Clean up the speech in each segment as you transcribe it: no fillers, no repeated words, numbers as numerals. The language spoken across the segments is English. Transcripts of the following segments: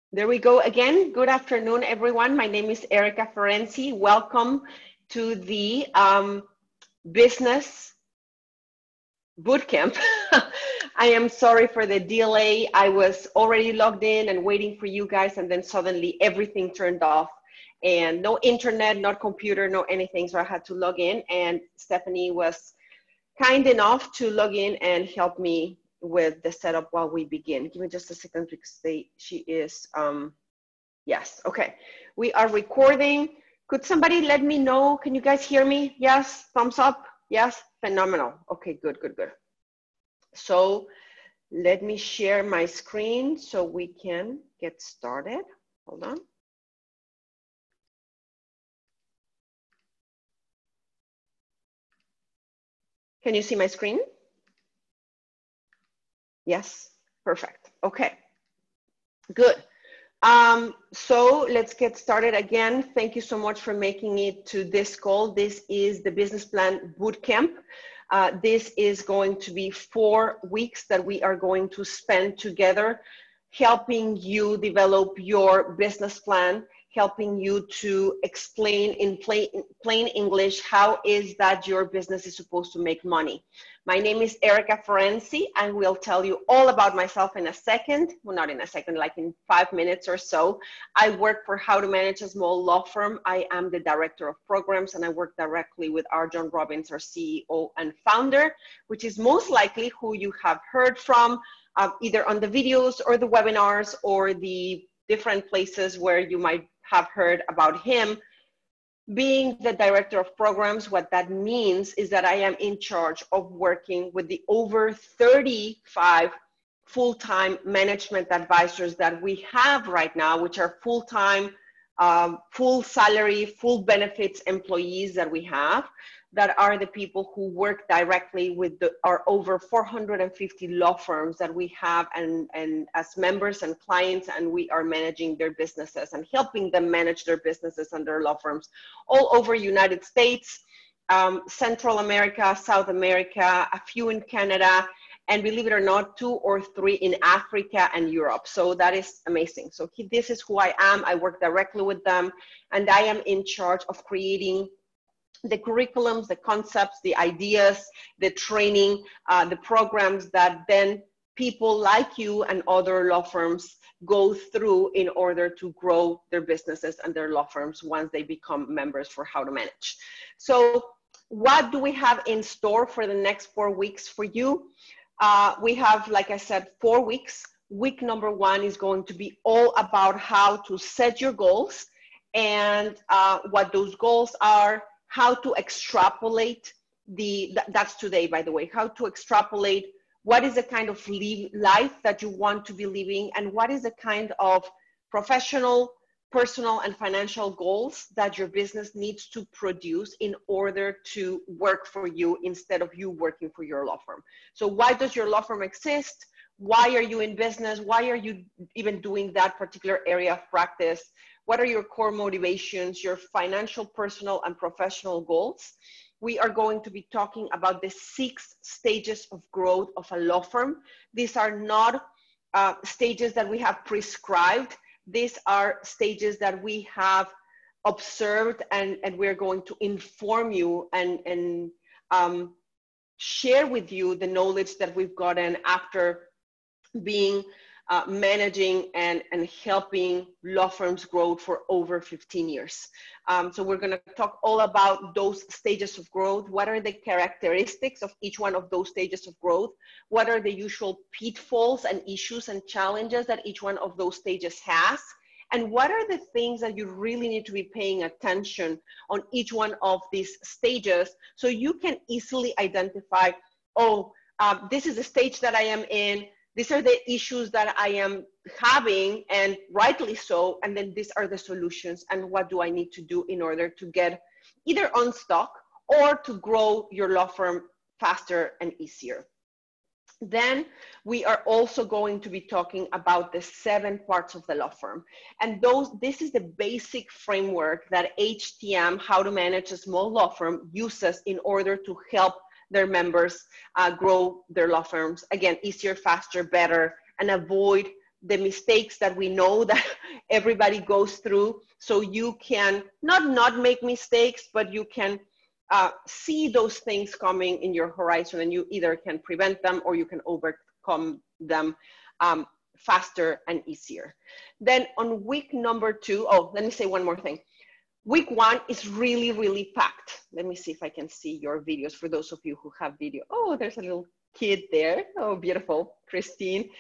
There we go again. Good afternoon, everyone. My name is Erica Ferenci. Welcome to the Business Bootcamp. I am sorry for the delay. I was already logged in and waiting for you guys, and then suddenly everything turned off and no internet, not computer, no anything. So I had to log in, and Stephanie was kind enough to log in and help me with the setup while we begin. Give me just a second because she is yes, okay. We are recording. Could somebody let me know? Can you guys hear me? Yes, thumbs up. Yes, phenomenal. Okay, good, good, good. So let me share my screen so we can get started. Hold on. Can you see my screen? Yes, perfect. Okay, good. So let's get started again. Thank you so much for making it to this call. This is the Business Plan Bootcamp. This is going to be 4 weeks that we are going to spend together helping you develop your business plan, helping you to explain in plain English how is that your business is supposed to make money. My name is Erica Ferenci, and we'll tell you all about myself in a second. Well, not in a second, like in 5 minutes or so. I work for How to Manage a Small Law Firm. I am the director of programs, and I work directly with R. John Robbins, our CEO and founder, which is most likely who you have heard from either on the videos or the webinars or the different places where you might have heard about him. Being the director of programs, what that means is that I am in charge of working with the over 35 full-time management advisors that we have right now, which are full-time, full salary, full benefits employees that we have, that are the people who work directly with our over 450 law firms that we have and as members and clients, and we are managing their businesses and helping them manage their businesses and their law firms all over United States, Central America, South America, a few in Canada, and believe it or not, 2 or 3 in Africa and Europe. So that is amazing. So this is who I am. I work directly with them, and I am in charge of creating the curriculums, the concepts, the ideas, the training, the programs that then people like you and other law firms go through in order to grow their businesses and their law firms once they become members for How to Manage. So what do we have in store for the next 4 weeks for you? We have, like I said, 4 weeks. Week number 1 is going to be all about how to set your goals and what those goals are, how to extrapolate that's today, by the way, how to extrapolate what is the kind of life that you want to be living and what is the kind of professional, personal, and financial goals that your business needs to produce in order to work for you instead of you working for your law firm. So why does your law firm exist? Why are you in business? Why are you even doing that particular area of practice? What are your core motivations, your financial, personal, and professional goals? We are going to be talking about the 6 stages of growth of a law firm. These are not stages that we have prescribed. These are stages that we have observed, and we're going to inform you and share with you the knowledge that we've gotten after being managing and helping law firms grow for over 15 years. So we're going to talk all about those stages of growth. What are the characteristics of each one of those stages of growth? What are the usual pitfalls and issues and challenges that each one of those stages has? And what are the things that you really need to be paying attention on each one of these stages so you can easily identify, oh, this is the stage that I am in. These are the issues that I am having, and rightly so, and then these are the solutions, and what do I need to do in order to get either unstuck or to grow your law firm faster and easier. Then we are also going to be talking about the 7 parts of the law firm. And this is the basic framework that HTM, How to Manage a Small Law Firm, uses in order to help their members grow their law firms, again, easier, faster, better, and avoid the mistakes that we know that everybody goes through, so you can not make mistakes, but you can see those things coming in your horizon, and you either can prevent them or you can overcome them faster and easier. Then on week number 2, oh, let me say one more thing. Week 1 is really, really packed. Let me see if I can see your videos for those of you who have video. Oh, there's a little kid there. Oh, beautiful, Christine.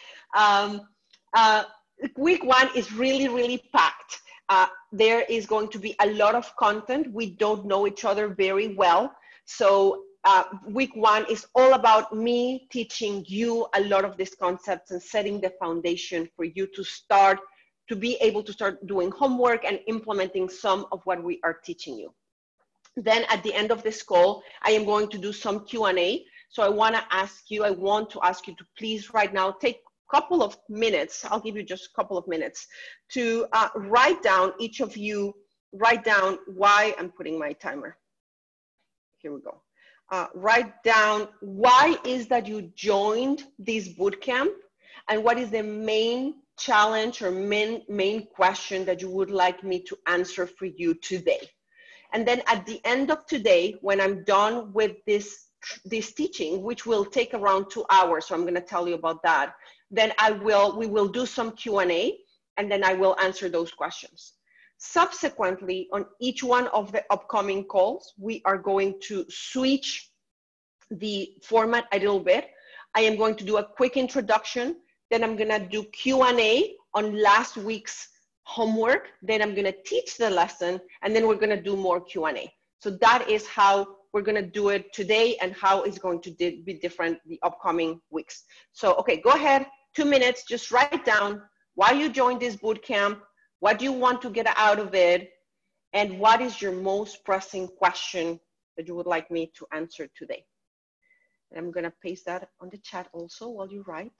Week 1 is really, really packed. There is going to be a lot of content. We don't know each other very well. So week 1 is all about me teaching you a lot of these concepts and setting the foundation for you to start, to be able to start doing homework and implementing some of what we are teaching you. Then at the end of this call, I am going to do some Q&A. So I want to ask you to please right now take a couple of minutes. I'll give you just a couple of minutes to write down, each of you, write down why. I'm putting my timer. Here we go. Write down why is that you joined this bootcamp, and what is the main challenge or main question that you would like me to answer for you today. And then at the end of today, when I'm done with this teaching, which will take around 2 hours, so I'm going to tell you about that, then we will do some Q&A, and then I will answer those questions. Subsequently, on each one of the upcoming calls, we are going to switch the format a little bit. I am going to do a quick introduction, then I'm going to do Q&A on last week's homework, then I'm going to teach the lesson, and then we're going to do more Q&A. So that is how we're going to do it today, and how it's going to be different the upcoming weeks. So, okay, go ahead, 2 minutes, just write down why you joined this bootcamp, what do you want to get out of it, and what is your most pressing question that you would like me to answer today. And I'm going to paste that on the chat also while you write.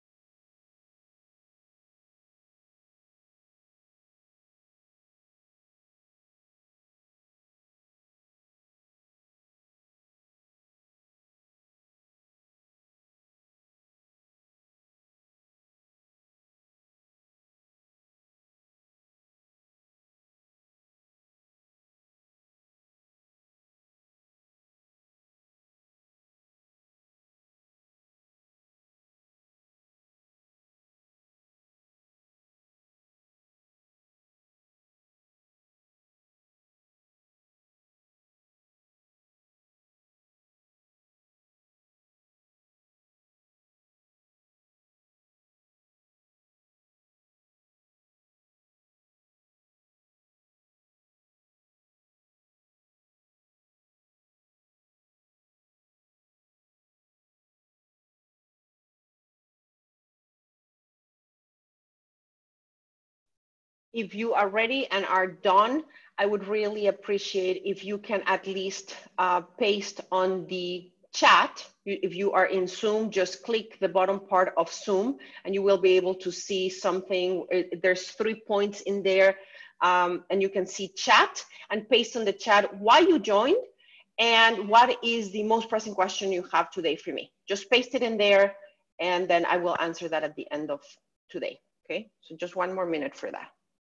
If you are ready and are done, I would really appreciate if you can at least paste on the chat. If you are in Zoom, just click the bottom part of Zoom and you will be able to see something. There's 3 points in there, and you can see chat, and paste on the chat why you joined and what is the most pressing question you have today for me. Just paste it in there, and then I will answer that at the end of today. Okay, so just 1 more minute for that.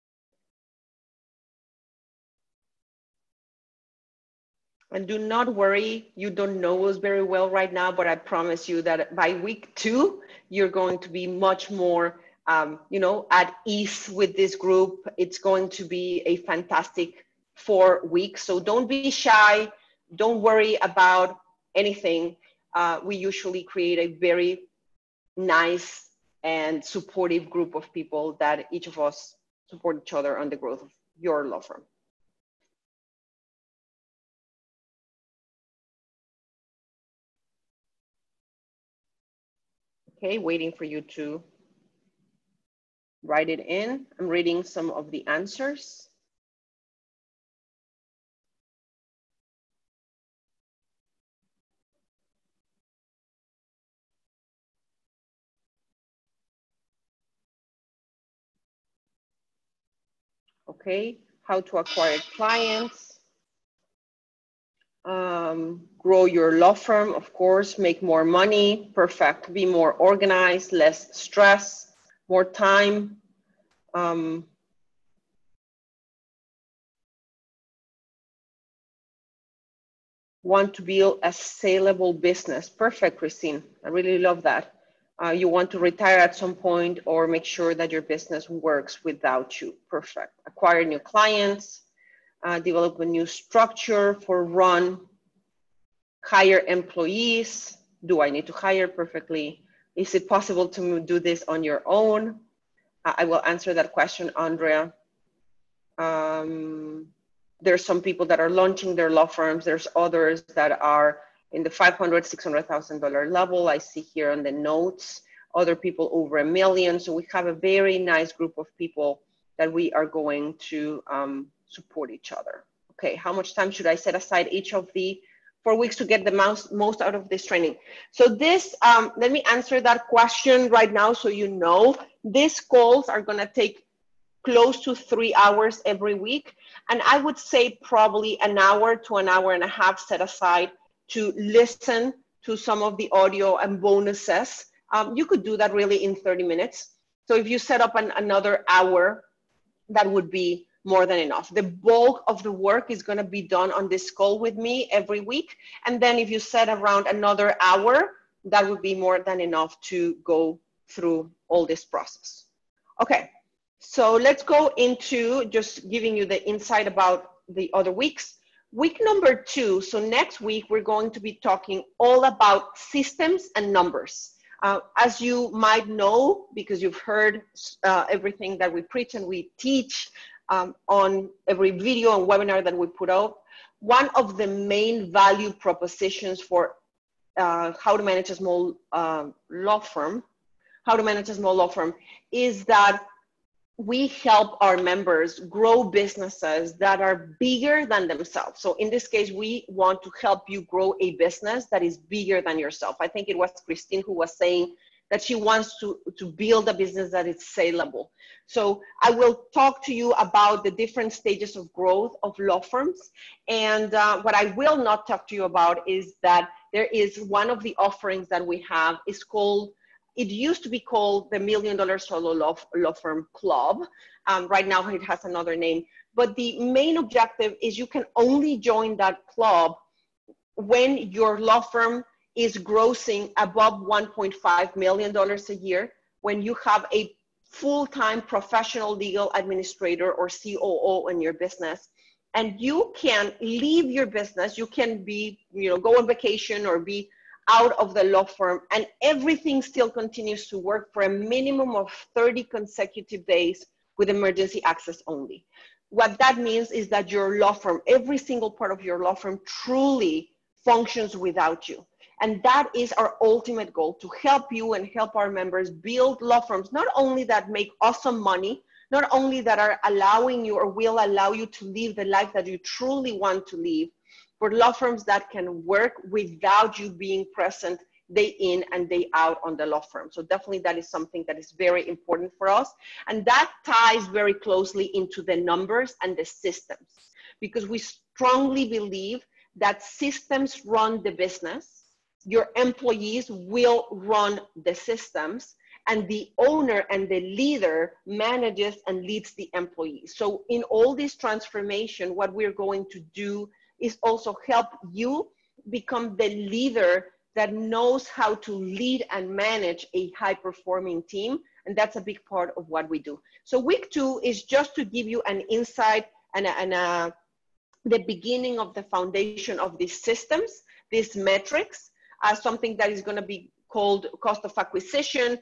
And do not worry, you don't know us very well right now, but I promise you that by week 2, you're going to be much more, you know, at ease with this group. It's going to be a fantastic 4 weeks. So don't be shy. Don't worry about anything. We usually create a very nice and supportive group of people that each of us support each other on the growth of your law firm. Okay, waiting for you to write it in. I'm reading some of the answers. Okay, how to acquire clients. Grow your law firm, of course, make more money, perfect, be more organized, less stress, more time. Want to build a saleable business. Perfect, Christine. I really love that. You want to retire at some point or make sure that your business works without you. Perfect. Acquire new clients, develop a new structure for run, hire employees. Do I need to hire? Perfectly. Is it possible to do this on your own? I will answer that question, Andrea. There's some people that are launching their law firms. There's others that are in the $500,000, $600,000 level. I see here on the notes, other people over $1 million. So we have a very nice group of people that we are going to support each other. Okay, how much time should I set aside each of the 4 weeks to get the most out of this training? So this, let me answer that question right now so you know. These calls are gonna take close to 3 hours every week. And I would say probably an hour to an hour and a half set aside to listen to some of the audio and bonuses. You could do that really in 30 minutes. So if you set up another hour, that would be more than enough. The bulk of the work is gonna be done on this call with me every week. And then if you set around another hour, that would be more than enough to go through all this process. Okay. So let's go into just giving you the insight about the other weeks. Week number 2, so next week, we're going to be talking all about systems and numbers. As you might know, because you've heard everything that we preach and we teach on every video and webinar that we put out, one of the main value propositions for how to manage a small law firm is that we help our members grow businesses that are bigger than themselves. So in this case, we want to help you grow a business that is bigger than yourself. I think it was Christine who was saying that she wants to build a business that is saleable. So I will talk to you about the different stages of growth of law firms. And what I will not talk to you about is that there is one of the offerings that we have is called, it used to be called the $1 Million Solo Law Firm Club. Right now it has another name, but the main objective is you can only join that club when your law firm is grossing above $1.5 million a year, when you have a full-time professional legal administrator or COO in your business, and you can leave your business, you can be, go on vacation or be out of the law firm, and everything still continues to work for a minimum of 30 consecutive days with emergency access only. What that means is that your law firm, every single part of your law firm truly functions without you. And that is our ultimate goal, to help you and help our members build law firms, not only that make awesome money, not only that are allowing you or will allow you to live the life that you truly want to live, for law firms that can work without you being present day in and day out on the law firm. So definitely that is something that is very important for us. And that ties very closely into the numbers and the systems, because we strongly believe that systems run the business, your employees will run the systems, and the owner and the leader manages and leads the employees. So in all this transformation, what we're going to do is also help you become the leader that knows how to lead and manage a high-performing team. And that's a big part of what we do. So week 2 is just to give you an insight and the beginning of the foundation of these systems, these metrics, something that is going to be called cost of acquisition,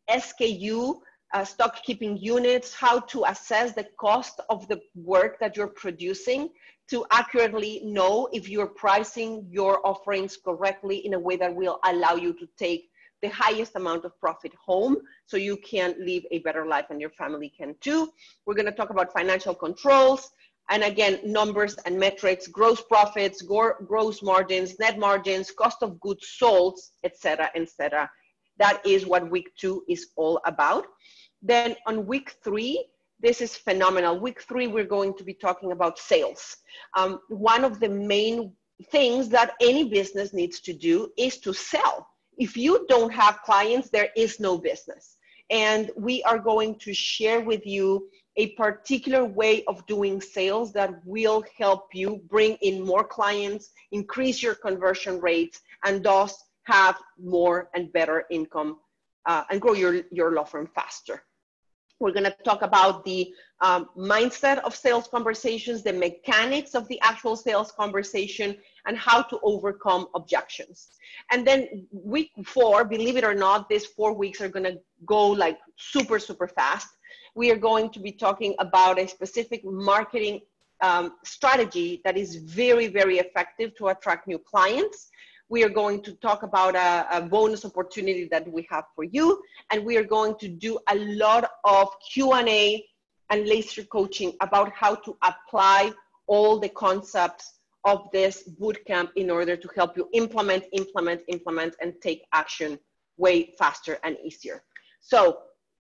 SKU, stock keeping units, how to assess the cost of the work that you're producing, to accurately know if you're pricing your offerings correctly in a way that will allow you to take the highest amount of profit home so you can live a better life and your family can too. We're going to talk about financial controls, and again, numbers and metrics, gross profits, gross margins, net margins, cost of goods sold, etc., etc. That is what week 2 is all about. Then on week 3, this is phenomenal. Week 3, we're going to be talking about sales. One of the main things that any business needs to do is to sell. If you don't have clients, there is no business. And we are going to share with you a particular way of doing sales that will help you bring in more clients, increase your conversion rates, and thus have more and better income and grow your law firm faster. We're going to talk about the mindset of sales conversations, the mechanics of the actual sales conversation, and how to overcome objections. And then week 4, believe it or not, these 4 weeks are going to go like super, super fast. We are going to be talking about a specific marketing strategy that is very, very effective to attract new clients. We are going to talk about a bonus opportunity that we have for you. And we are going to do a lot of Q&A and laser coaching about how to apply all the concepts of this bootcamp in order to help you implement, and take action way faster and easier. So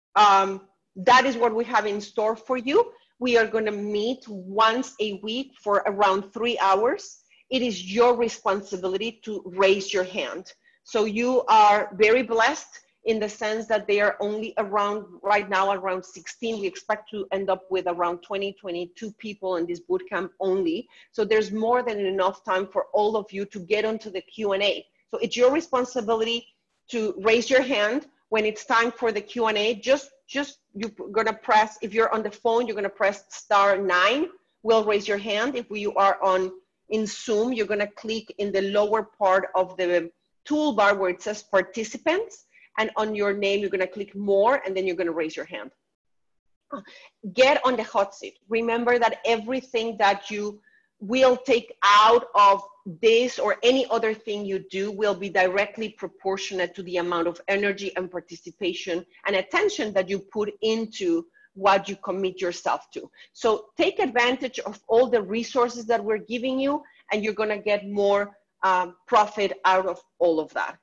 that is what we have in store for you. We are going to meet once a week for around 3 hours. It is your responsibility to raise your hand. So you are very blessed in the sense that they are only around, right now, around 16. We expect to end up with around 20, 22 people in this bootcamp only. So there's more than enough time for all of you to get onto the Q&A. So it's your responsibility to raise your hand. When it's time for the Q&A, just you're gonna press, if you're on the phone, you're gonna press *9, will raise your hand. If you are in Zoom, you're gonna click in the lower part of the toolbar where it says participants, and on your name, you're gonna click more, and then you're gonna raise your hand. Get on the hot seat. Remember that everything that you will take out of this or any other thing you do will be directly proportionate to the amount of energy and participation and attention that you put into what you commit yourself to. So take advantage of all the resources that we're giving you, and you're gonna get more profit out of all of that.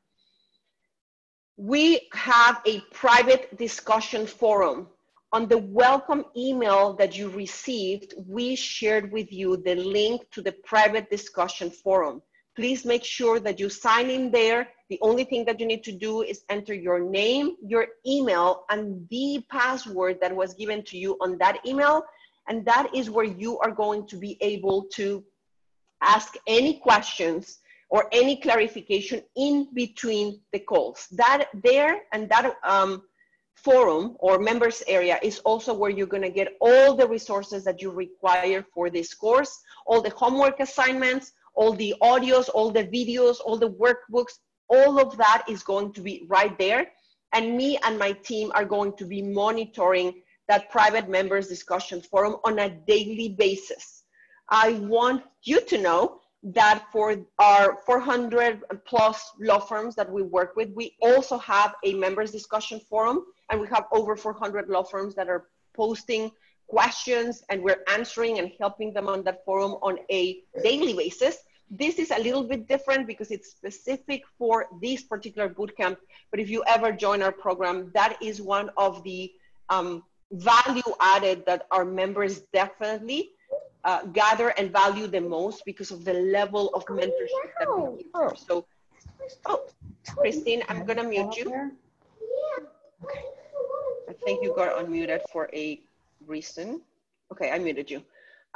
We have a private discussion forum. On the welcome email that you received, we shared with you the link to the private discussion forum. Please make sure that you sign in there. The only thing that you need to do is enter your name, your email, and the password that was given to you on that email. And that is where you are going to be able to ask any questions or any clarification in between the calls. That there and that forum or members area is also where you're going to get all the resources that you require for this course, all the homework assignments, all the audios, all the videos, all the workbooks, all of that is going to be right there. And me and my team are going to be monitoring that private members discussion forum on a daily basis. I want you to know that for our 400 plus law firms that we work with, we also have a members discussion forum, and we have over 400 law firms that are posting questions, and we're answering and helping them on that forum on a daily basis. This is a little bit different because it's specific for this particular bootcamp, but if you ever join our program, that is one of the value added that our members definitely gather and value the most because of the level of mentorship that we give them. So, Christine, I'm gonna mute you. Okay. I think you got unmuted for a reason. Okay, I muted you.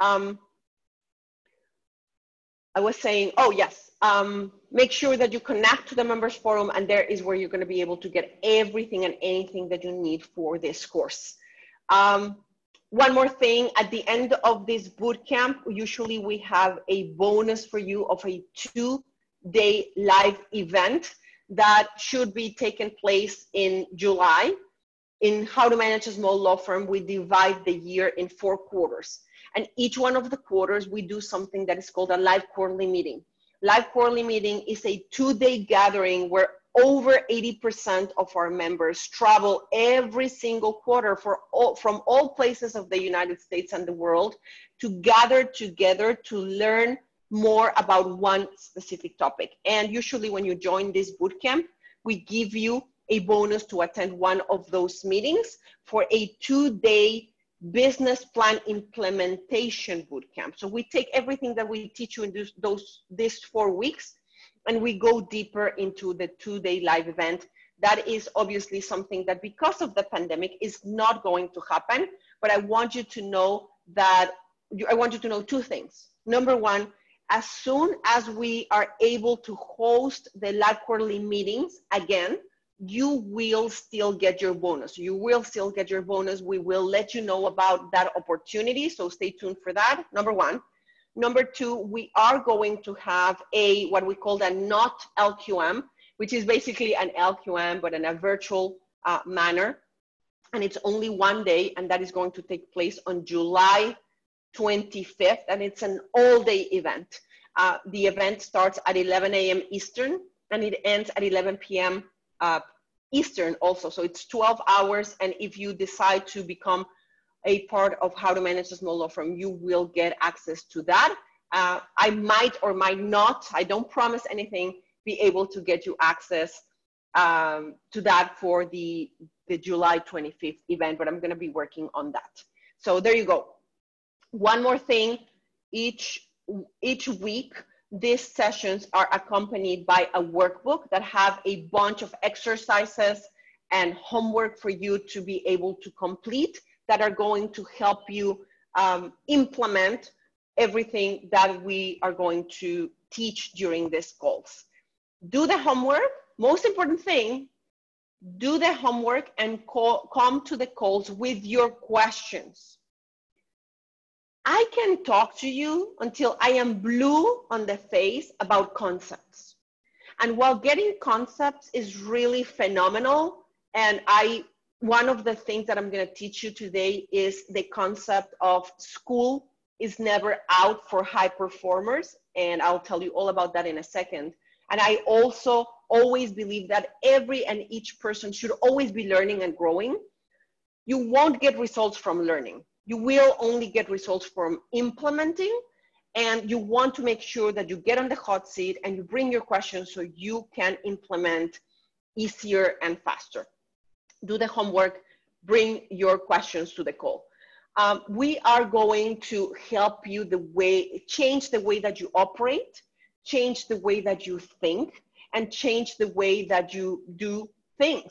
I was saying, oh yes, make sure that you connect to the members forum, and there is where you're gonna be able to get everything and anything that you need for this course. One more thing, at the end of this bootcamp, usually we have a bonus for you of a 2-day live event that should be taking place in July. In How to Manage a Small Law Firm, we divide the year in 4 quarters. And each one of the quarters, we do something that is called a live quarterly meeting. Live quarterly meeting is a 2-day gathering where over 80% of our members travel every single quarter from all places of the United States and the world to gather together to learn more about one specific topic. And usually when you join this bootcamp, we give you a bonus to attend one of those meetings for a 2-day business plan implementation bootcamp. So we take everything that we teach you in these 4 weeks, and we go deeper into the 2-day live event That is obviously something that because of the pandemic is not going to happen, but I want you to know that, I want you to know two things. Number one, as soon as we are able to host the live quarterly meetings again, you will still get your bonus. You will still get your bonus. We will let you know about that opportunity, so stay tuned for that, number one. Number two, we are going to have a, what we call a not LQM, which is basically an LQM, but in a virtual manner. And it's only one day, and that is going to take place on July 25th, and it's an all-day event. The event starts at 11 a.m. Eastern, and it ends at 11 p.m. Eastern also. So it's 12 hours, and if you decide to become a part of How to Manage a Small Law Firm, you will get access to that. I might or might not, I don't promise anything, be able to get you access to that for the July 25th event, but I'm gonna be working on that. So there you go. One more thing, each week, these sessions are accompanied by a workbook that have a bunch of exercises and homework for you to be able to complete that are going to help you implement everything that we are going to teach during these calls. Do the homework. Most important thing, do the homework and come to the calls with your questions. I can talk to you until I am blue on the face about concepts. And while getting concepts is really phenomenal, and one of the things that I'm going to teach you today is the concept of school is never out for high performers. And I'll tell you all about that in a second. And I also always believe that every and each person should always be learning and growing. You won't get results from learning. You will only get results from implementing, and you want to make sure that you get on the hot seat and you bring your questions so you can implement easier and faster. Do the homework, bring your questions to the call. We are going to help you change the way that you operate, change the way that you think, and change the way that you do things.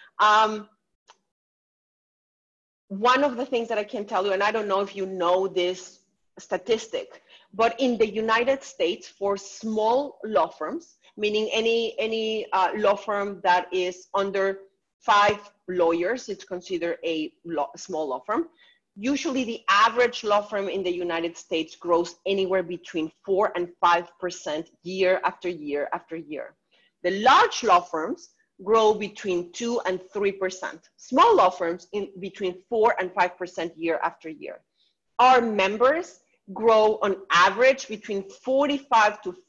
One of the things that I can tell you, and I don't know if you know this statistic, but in the United States, for small law firms, meaning any law firm that is under 5 lawyers, it's considered a small law firm. Usually the average law firm in the United States grows anywhere between 4 and 5% year after year after year. The large law firms grow between 2 and 3%. Small law firms in between 4 and 5% year after year. Our members grow on average between 45 to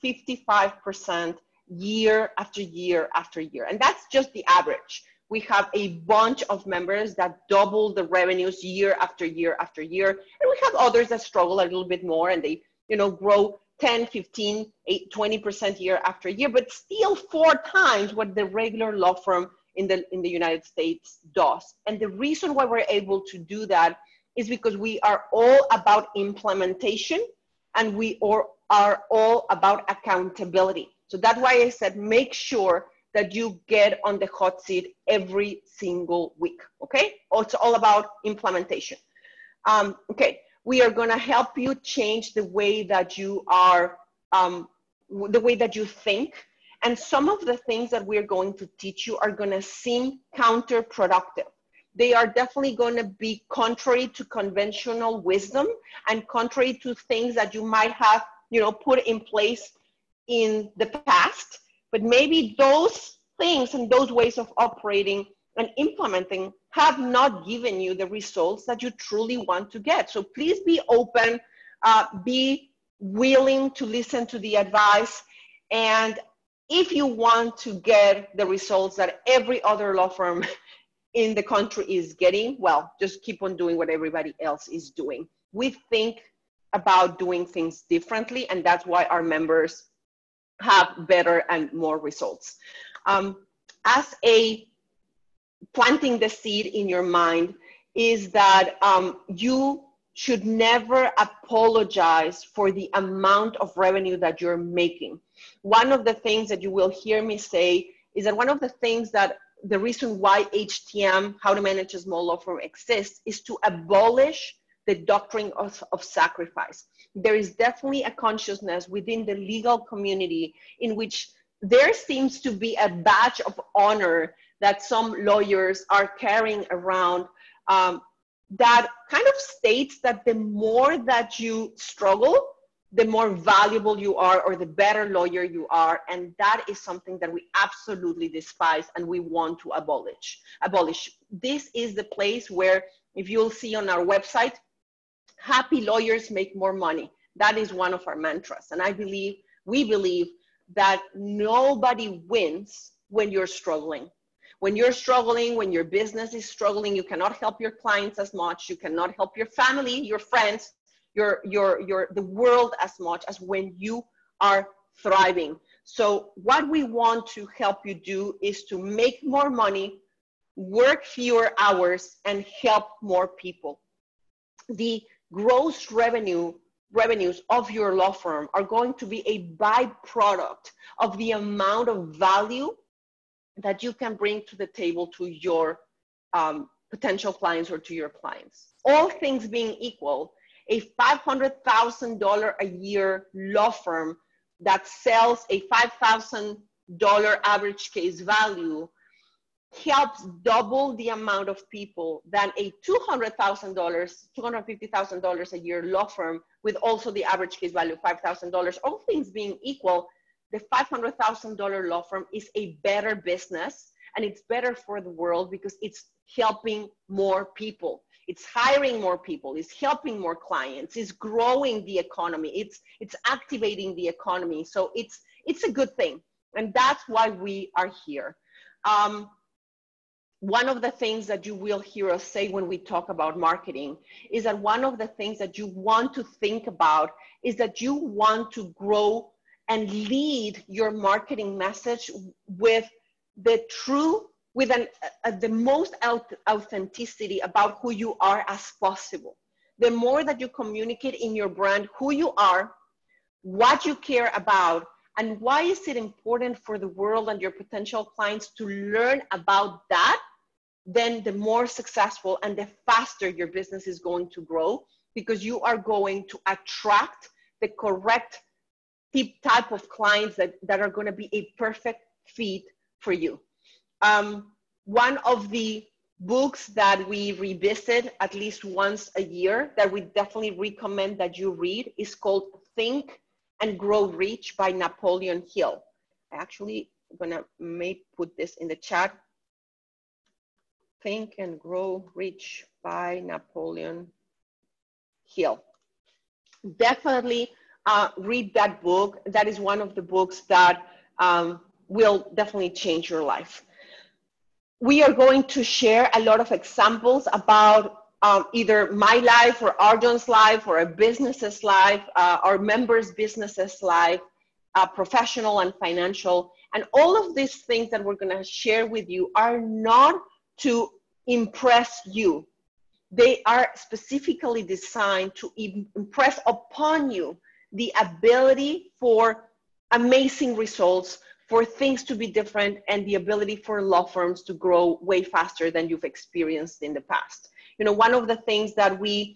55% year after year after year. And that's just the average. We have a bunch of members that double the revenues year after year after year. And we have others that struggle a little bit more and they, grow 10, 15, 8, 20% year after year, but still 4 times what the regular law firm in the United States does. And the reason why we're able to do that is because we are all about implementation and we are all about accountability. So that's why I said, make sure that you get on the hot seat every single week, okay? It's all about implementation. Okay, we are gonna help you change the way that you are, the way that you think. And some of the things that we're going to teach you are gonna seem counterproductive. They are definitely gonna be contrary to conventional wisdom and contrary to things that you might have, put in place in the past. But maybe those things and those ways of operating and implementing have not given you the results that you truly want to get. So please be open, be willing to listen to the advice. And if you want to get the results that every other law firm in the country is getting, well, just keep on doing what everybody else is doing. We think about doing things differently, and that's why our members have better and more results. As a planting the seed in your mind is that you should never apologize for the amount of revenue that you're making. One of the things that you will hear me say is that one of the things that the reason why HTM, How to Manage a Small Law Firm, exists is to abolish the doctrine of sacrifice. There is definitely a consciousness within the legal community in which there seems to be a badge of honor that some lawyers are carrying around, that kind of states that the more that you struggle, the more valuable you are, or the better lawyer you are. And that is something that we absolutely despise and we want to abolish. This is the place where, if you'll see on our website, happy lawyers make more money. That is one of our mantras. And we believe that nobody wins when you're struggling. When you're struggling, when your business is struggling, you cannot help your clients as much. You cannot help your family, your friends, the world as much as when you are thriving. So what we want to help you do is to make more money, work fewer hours, and help more people. The gross revenues of your law firm are going to be a byproduct of the amount of value that you can bring to the table to your potential clients or to your clients. All things being equal, a $500,000 a year law firm that sells a $5,000 average case value helps double the amount of people than a $200,000, $250,000 a year law firm with also the average case value of $5,000. All things being equal, the $500,000 law firm is a better business, and it's better for the world because it's helping more people. It's hiring more people, it's helping more clients, it's growing the economy, it's activating the economy. So it's a good thing. And that's why we are here. One of the things that you will hear us say when we talk about marketing is that one of the things that you want to think about is that you want to grow and lead your marketing message with the true, with the most authenticity about who you are as possible. The more that you communicate in your brand who you are, what you care about, and why is it important for the world and your potential clients to learn about that, then the more successful and the faster your business is going to grow, because you are going to attract the correct type of clients that are going to be a perfect fit for you. One of the books that we revisit at least once a year that we definitely recommend that you read is called Think and Grow Rich by Napoleon Hill. I actually may put this in the chat. Think and Grow Rich by Napoleon Hill. Definitely read that book. That is one of the books that will definitely change your life. We are going to share a lot of examples about either my life or Arjun's life or a business's life, our members' businesses' life, professional and financial. And all of these things that we're going to share with you are not to impress you. They are specifically designed to impress upon you the ability for amazing results, for things to be different, and the ability for law firms to grow way faster than you've experienced in the past. You know, one of the things that we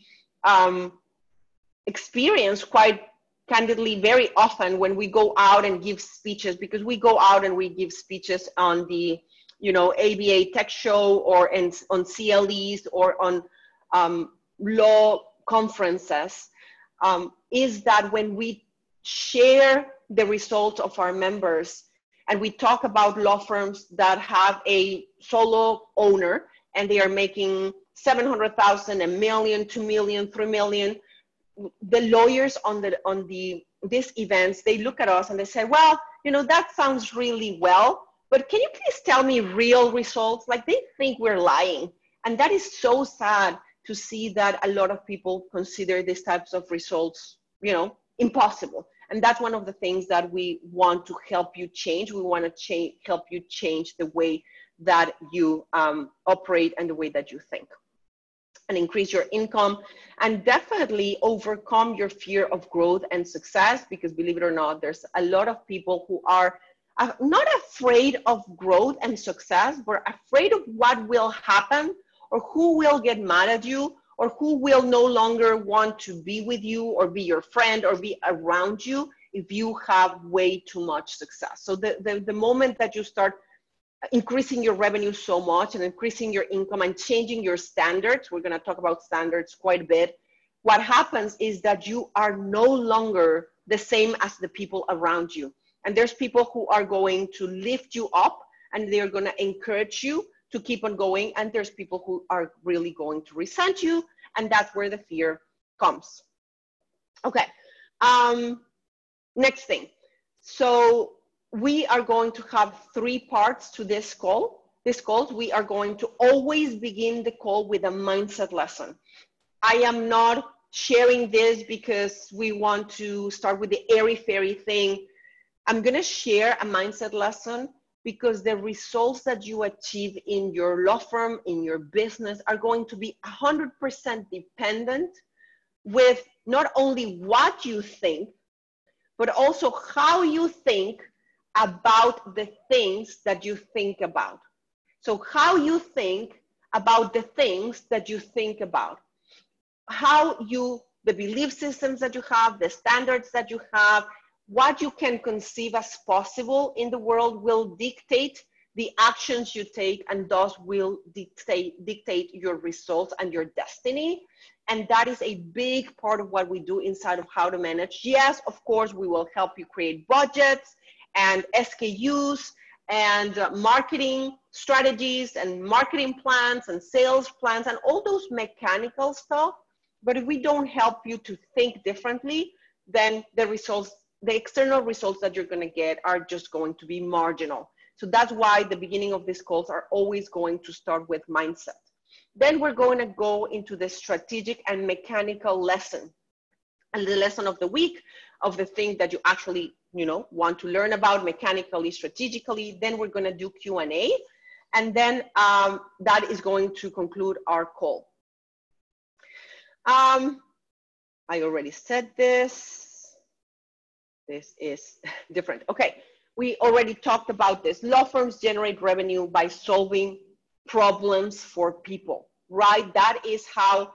experience quite candidly very often when we go out and give speeches, because we go out and we give speeches on the, you know, ABA Tech Show or on CLEs or on law conferences, is that when we share the results of our members and we talk about law firms that have a solo owner and they are making $700,000, $1 million, $2 million, $3 million, the lawyers on these events, they look at us and they say, well, you know, that sounds really well, but can you please tell me real results? Like, they think we're lying. And that is so sad to see that a lot of people consider these types of results, you know, impossible. And that's one of the things that we want to help you change. We want to help you change the way that you operate and the way that you think, and increase your income, and definitely overcome your fear of growth and success, because believe it or not, there's a lot of people who are not afraid of growth and success, but afraid of what will happen, or who will get mad at you, or who will no longer want to be with you or be your friend or be around you if you have way too much success. So the moment that you start increasing your revenue so much and increasing your income and changing your standards, we're going to talk about standards quite a bit, what happens is that you are no longer the same as the people around you. And there's people who are going to lift you up and they're going to encourage you to keep on going. And there's people who are really going to resent you. And that's where the fear comes. Okay. Next thing. So we are going to have 3 parts to this call. We are going to always begin the call with a mindset lesson. I am not sharing this because we want to start with the airy-fairy thing. I'm going to share a mindset lesson because the results that you achieve in your law firm, in your business, are going to be 100% dependent with not only what you think, but also how you think about the things that you think about. So how you think about the things that you think about. How you, the belief systems that you have, the standards that you have, what you can conceive as possible in the world will dictate the actions you take, and thus will dictate your results and your destiny. And that is a big part of what we do inside of How to Manage. Yes, of course, we will help you create budgets and SKUs and marketing strategies and marketing plans and sales plans and all those mechanical stuff. But if we don't help you to think differently, then the results, the external results that you're going to get are just going to be marginal. So that's why the beginning of these calls are always going to start with mindset. Then we're going to go into the strategic and mechanical lesson, and the lesson of the week, of the thing that you actually, want to learn about mechanically, strategically. Then we're going to do Q&A, and then that is going to conclude our call. I already said this. This is different. Okay, we already talked about this. Law firms generate revenue by solving problems for people, right? That is how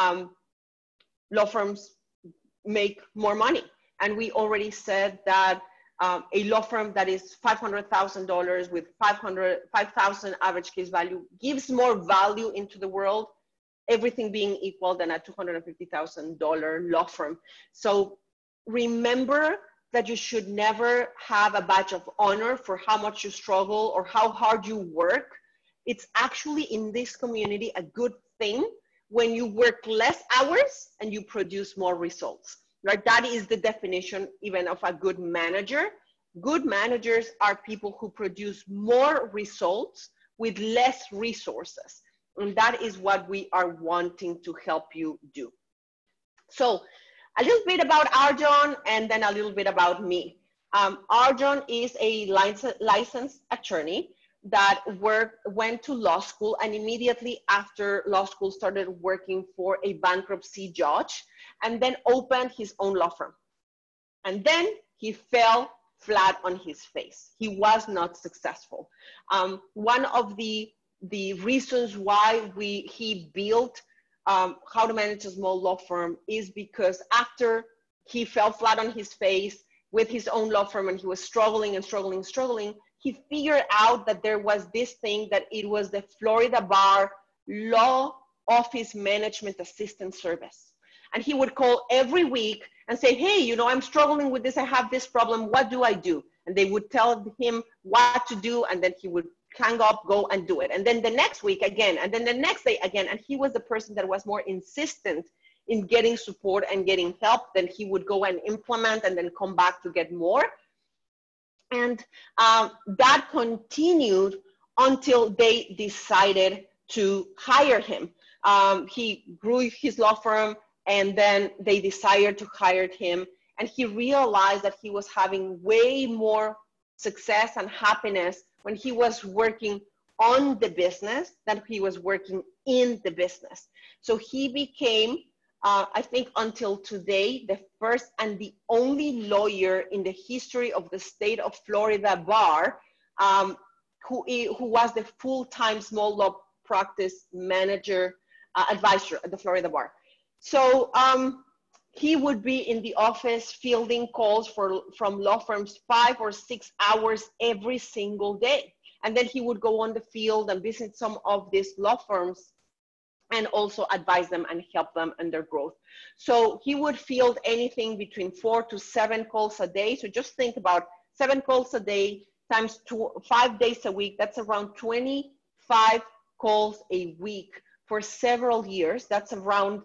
law firms make more money. And we already said that a law firm that is $500,000 with 5,000 average case value gives more value into the world, everything being equal, than a $250,000 law firm. So remember that you should never have a badge of honor for how much you struggle or how hard you work. It's actually in this community a good thing when you work less hours and you produce more results, right? That is the definition even of a good manager. Good managers are people who produce more results with less resources. And that is what we are wanting to help you do. So a little bit about Arjun and then a little bit about me. Arjun is a licensed attorney that went to law school, and immediately after law school started working for a bankruptcy judge, and then opened his own law firm. And then he fell flat on his face. He was not successful. One of the reasons why he built How to Manage a Small Law Firm is because after he fell flat on his face with his own law firm and he was struggling and struggling, he figured out that there was this thing, that it was the Florida Bar Law Office Management Assistant Service. And he would call every week and say, hey, I'm struggling with this, I have this problem, what do I do? And they would tell him what to do, and then he would hang up, go and do it. And then the next week again, and then the next day again. And he was the person that was more insistent in getting support and getting help. Then he would go and implement and then come back to get more. And that continued until they decided to hire him. He grew his law firm, and then they decided to hire him. And he realized that he was having way more success and happiness when he was working on the business than he was working in the business. So he became I think until today, the first and the only lawyer in the history of the state of Florida bar who was the full-time small law practice manager, advisor at the Florida bar. So he would be in the office fielding calls from law firms 5 or 6 hours every single day. And then he would go on the field and visit some of these law firms and also advise them and help them in their growth. So he would field anything between 4 to 7 calls a day. So just think about 7 calls a day times 5 days a week. That's around 25 calls a week for several years. That's around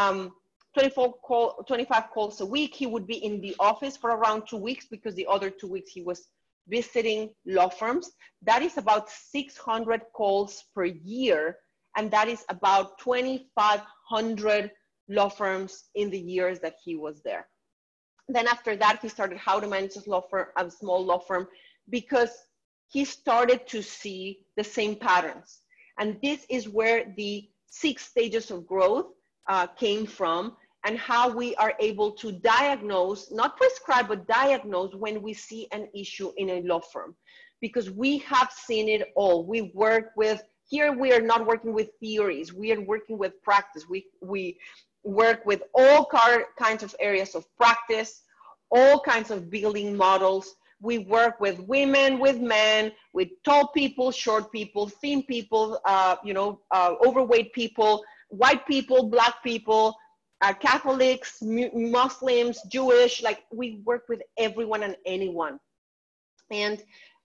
25 calls a week. He would be in the office for around 2 weeks because the other 2 weeks he was visiting law firms. That is about 600 calls per year. And that is about 2,500 law firms in the years that he was there. Then after that, he started how to manage a small law firm because he started to see the same patterns. And this is where the 6 stages of growth came from, and how we are able to diagnose, not prescribe, but diagnose when we see an issue in a law firm. Because we have seen it all. We work with, here we are not working with theories, we are working with practice. We work with all kinds of areas of practice, all kinds of building models. We work with women, with men, with tall people, short people, thin people, overweight people, white people, black people, Catholics, Muslims, Jewish, like we work with everyone and anyone. And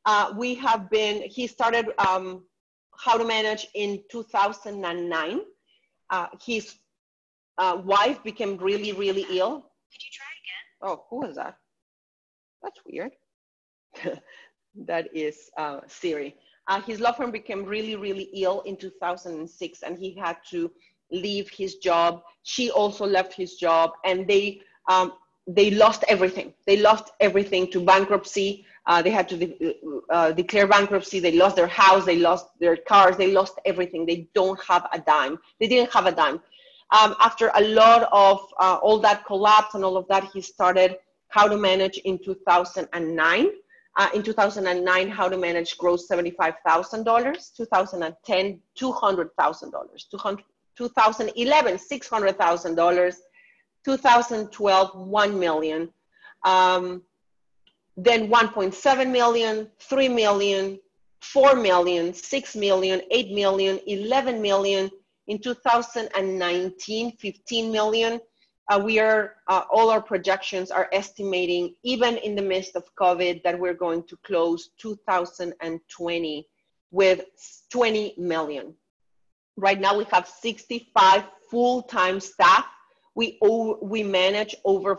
he started How to Manage in 2009. His wife became really, really ill. Could you try again? Oh, who was that? That's weird. That is Siri. His law firm became really, really ill in 2006, and he had to leave his job. She also left his job, and they lost everything. They lost everything to bankruptcy. They had to declare bankruptcy. They lost their house. They lost their cars. They lost everything. They don't have a dime. They didn't have a dime. After a lot of all that collapse and all of that, he started How to Manage in 2009. In 2009, How to Manage grows $75,000. 2010, $200,000. 2011, $600,000. 2012, $1 million. Then 1.7 million, 3 million, 4 million, 6 million, 8 million, 11 million. In 2019, 15 million. All our projections are estimating, even in the midst of COVID, that we're going to close 2020 with 20 million. Right now we have 65 full-time staff. We manage over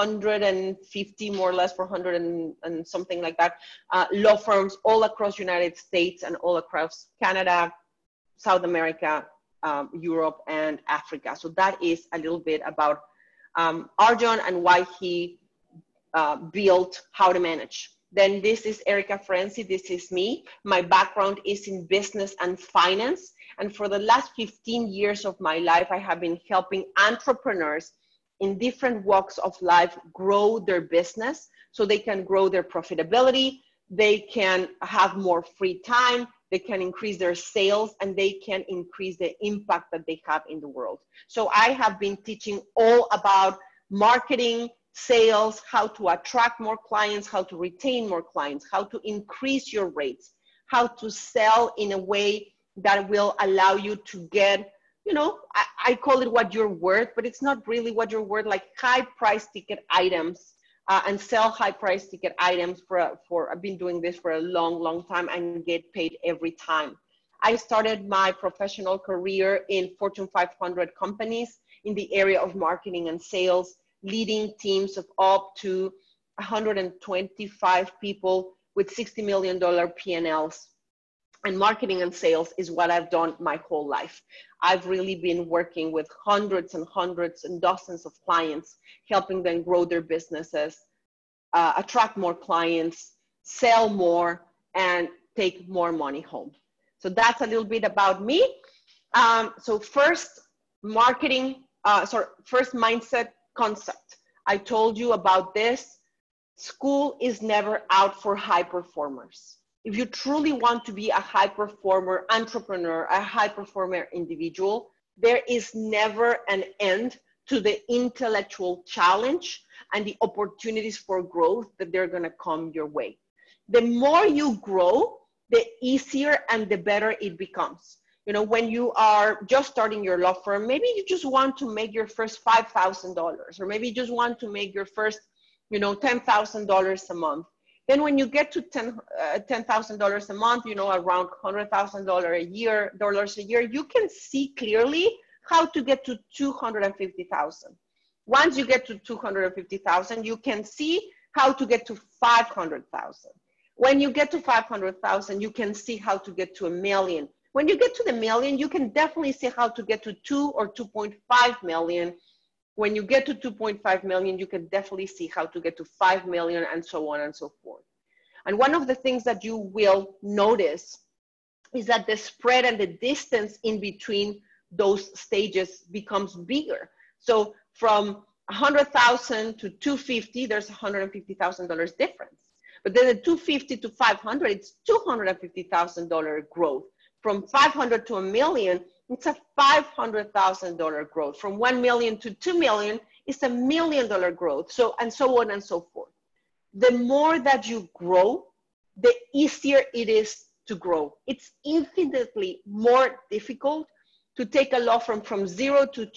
450, more or less 400 and something like that, law firms all across the United States and all across Canada, South America, Europe, and Africa. So that is a little bit about Arjun and why he built How to Manage. Then this is Erica Frenzy. This is me. My background is in business and finance. And for the last 15 years of my life, I have been helping entrepreneurs in different walks of life grow their business so they can grow their profitability, they can have more free time, they can increase their sales, and they can increase the impact that they have in the world. So I have been teaching all about marketing, sales, how to attract more clients, how to retain more clients, how to increase your rates, how to sell in a way that will allow you to get, I call it what you're worth, but it's not really what you're worth, like high price ticket items, and sell high price ticket items I've been doing this for a long, long time and get paid every time. I started my professional career in Fortune 500 companies in the area of marketing and sales, leading teams of up to 125 people with $60 million P&Ls. And marketing and sales is what I've done my whole life. I've really been working with hundreds and hundreds and dozens of clients, helping them grow their businesses, attract more clients, sell more, and take more money home. So that's a little bit about me. So first, marketing first mindset concept. I told you about this. School is never out for high performers. If you truly want to be a high performer entrepreneur, a high performer individual, there is never an end to the intellectual challenge and the opportunities for growth that they're going to come your way. The more you grow, the easier and the better it becomes. You know, when you are just starting your law firm, maybe you just want to make your first $5,000, or maybe you just want to make your first, you know, $10,000 a month. Then when you get to $10,000 a month, you know, around $100,000 a year, you can see clearly how to get to 250,000. Once you get to 250,000, you can see how to get to 500,000. When you get to 500,000, you can see how to get to 1 million. When you get to the million, you can definitely see how to get to 2 or 2.5 million. When you get to 2.5 million, you can definitely see how to get to 5 million, and so on and so forth. And one of the things that you will notice is that the spread and the distance in between those stages becomes bigger. So from 100,000 to 250, there's $150,000 difference. But then the 250 to 500, it's $250,000 growth. From 500 to 1 million, it's a $500,000 growth. From 1 million to 2 million, it's $1 million growth. So, and so on and so forth. The more that you grow, the easier it is to grow. It's infinitely more difficult to take a law firm from 0 to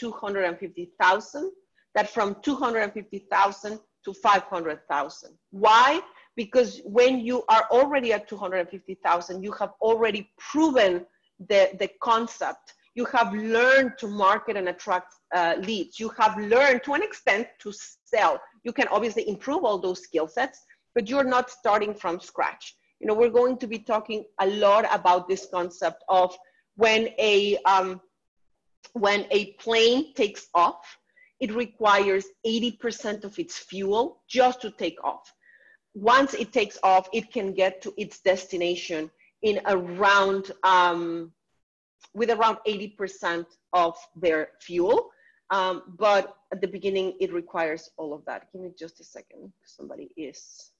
250,000 than from 250,000 to 500,000. Why? Because when you are already at 250,000, you have already proven the concept. You have learned to market and attract leads. You have learned to an extent to sell. You can obviously improve all those skill sets, but you're not starting from scratch. You know, we're going to be talking a lot about this concept of when a plane takes off, it requires 80% of its fuel just to take off. Once it takes off, it can get to its destination in around, with around 80% of their fuel. But at the beginning, it requires all of that. Give me just a second. Somebody is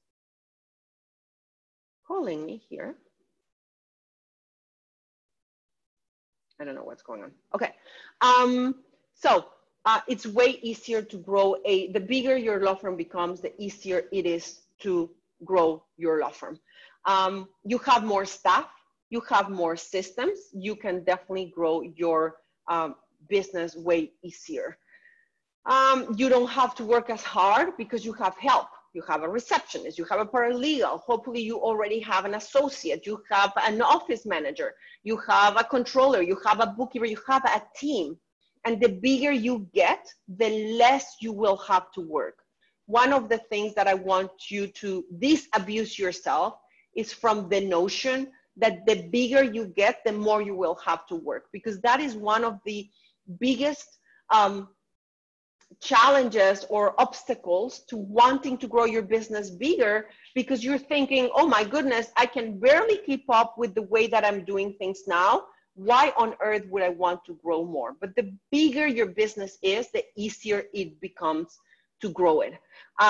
calling me here. I don't know what's going on. Okay. It's way easier to grow the bigger your law firm becomes, the easier it is to grow your law firm. You have more staff, you have more systems, you can definitely grow your business way easier. You don't have to work as hard because you have help. You have a receptionist, you have a paralegal, hopefully you already have an associate, you have an office manager, you have a controller, you have a bookkeeper, you have a team. And the bigger you get, the less you will have to work. One of the things that I want you to disabuse yourself is from the notion that the bigger you get, the more you will have to work, because that is one of the biggest challenges or obstacles to wanting to grow your business bigger, because you're thinking, oh my goodness, I can barely keep up with the way that I'm doing things now. Why on earth would I want to grow more? But the bigger your business is, the easier it becomes to grow it.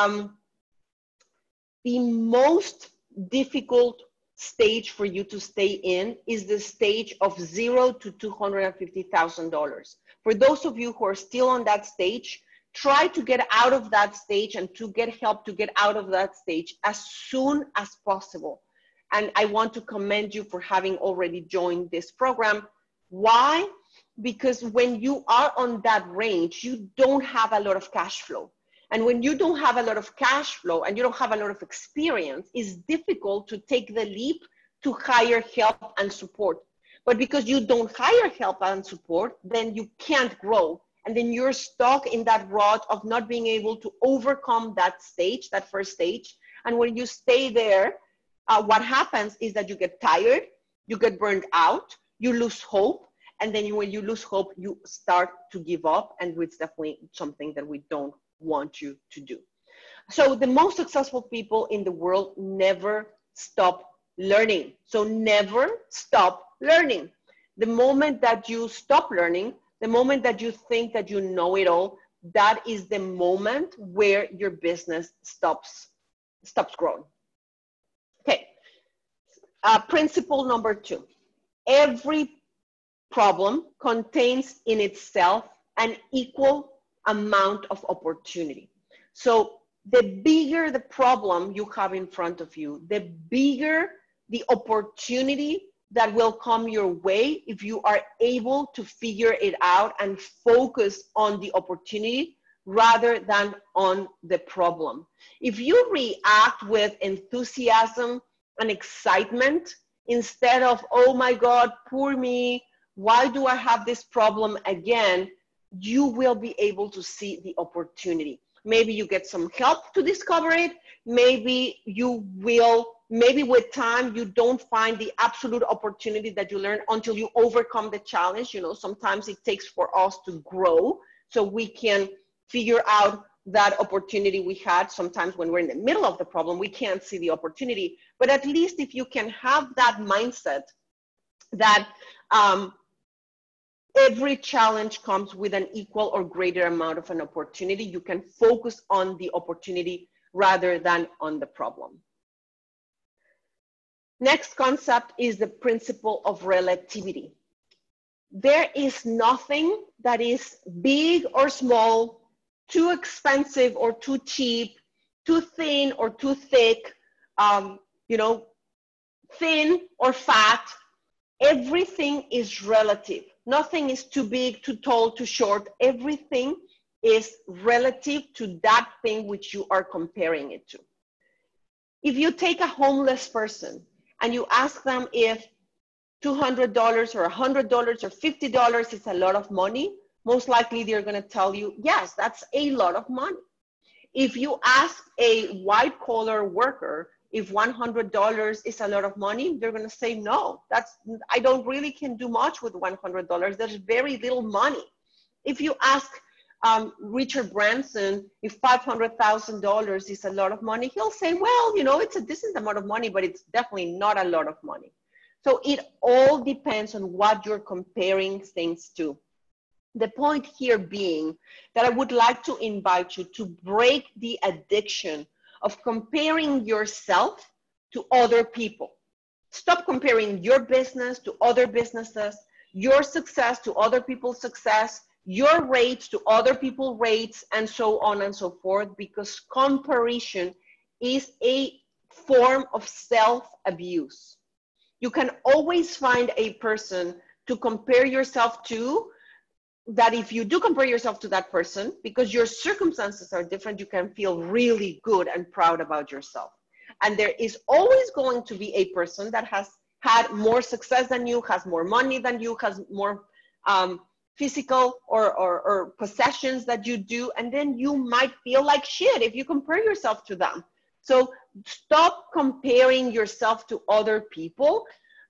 The most difficult stage for you to stay in is the stage of $0 to $250,000. For those of you who are still on that stage, try to get out of that stage and to get help to get out of that stage as soon as possible. And I want to commend you for having already joined this program. Why? Because when you are on that range, you don't have a lot of cash flow. And when you don't have a lot of cash flow and you don't have a lot of experience, it's difficult to take the leap to hire help and support. But because you don't hire help and support, then you can't grow. And then you're stuck in that rut of not being able to overcome that stage, that first stage. And when you stay there, what happens is that you get tired, you get burned out, you lose hope. And then when you lose hope, you start to give up. And it's definitely something that we don't want you to do. So the most successful people in the world never stop learning. So never stop learning. The moment that you stop learning, the moment that you think that you know it all, that is the moment where your business stops growing. Okay, principle number 2. Every problem contains in itself an equal amount of opportunity. So the bigger the problem you have in front of you, the bigger the opportunity that will come your way if you are able to figure it out and focus on the opportunity rather than on the problem. If you react with enthusiasm and excitement instead of, oh my God, poor me, why do I have this problem again? You will be able to see the opportunity. Maybe you get some help to discover it. Maybe you will, maybe with time, you don't find the absolute opportunity that you learn until you overcome the challenge. You know, sometimes it takes for us to grow so we can figure out that opportunity we had. Sometimes when we're in the middle of the problem, we can't see the opportunity. But at least if you can have that mindset that every challenge comes with an equal or greater amount of an opportunity, you can focus on the opportunity rather than on the problem. Next concept is the principle of relativity. There is nothing that is big or small, too expensive or too cheap, too thin or too thick, you know, thin or fat. Everything is relative. Nothing is too big, too tall, too short. Everything is relative to that thing which you are comparing it to. If you take a homeless person and you ask them if $200 or $100 or $50 is a lot of money, most likely they're going to tell you, yes, that's a lot of money. If you ask a white collar worker if $100 is a lot of money, they're going to say, no, I don't really can do much with $100. There's very little money. If you ask Richard Branson if $500,000 is a lot of money, he'll say, well, you know, it's a decent amount of money, but it's definitely not a lot of money. So it all depends on what you're comparing things to. The point here being that I would like to invite you to break the addiction of comparing yourself to other people. Stop comparing your business to other businesses, your success to other people's success, your rates to other people's rates, and so on and so forth, because comparison is a form of self-abuse. You can always find a person to compare yourself to, that if you do compare yourself to that person, because your circumstances are different, you can feel really good and proud about yourself. And there is always going to be a person that has had more success than you, has more money than you, has more physical or possessions that you do, and then you might feel like shit if you compare yourself to them. So stop comparing yourself to other people,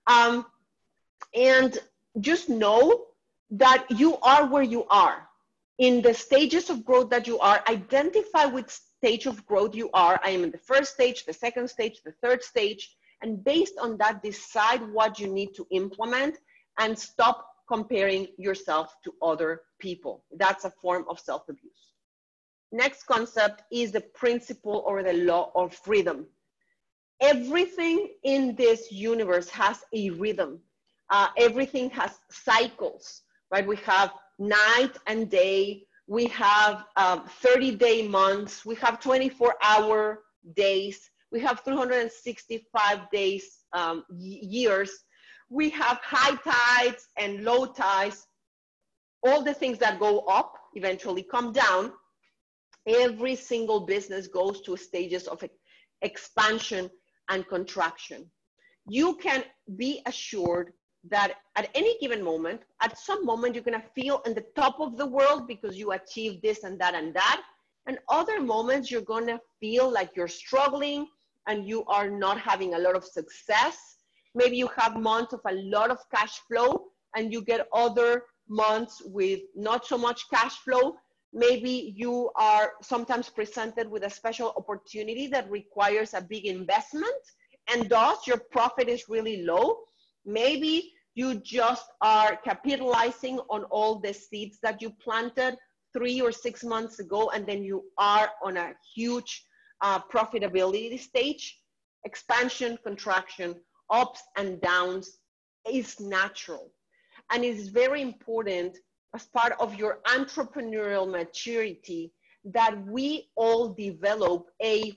and just know that you are where you are. In the stages of growth that you are, identify which stage of growth you are. I am in the first stage, the second stage, the third stage, and based on that, decide what you need to implement and stop comparing yourself to other people. That's a form of self-abuse. Next concept is the principle or the law of rhythm. Everything in this universe has a rhythm. Everything has cycles, right? We have night and day. We have 30-day months. We have 24-hour days. We have 365 days, years. We have high tides and low tides. All the things that go up eventually come down. Every single business goes to stages of expansion and contraction. You can be assured that at any given moment, at some moment, you're going to feel in the top of the world because you achieved this and that and that. And other moments, you're going to feel like you're struggling and you are not having a lot of success. Maybe you have months of a lot of cash flow and you get other months with not so much cash flow. Maybe you are sometimes presented with a special opportunity that requires a big investment, and thus your profit is really low. Maybe You just are capitalizing on all the seeds that you planted 3 or 6 months ago, and then you are on a huge profitability stage. Expansion, contraction, ups and downs is natural. And it is very important as part of your entrepreneurial maturity that we all develop a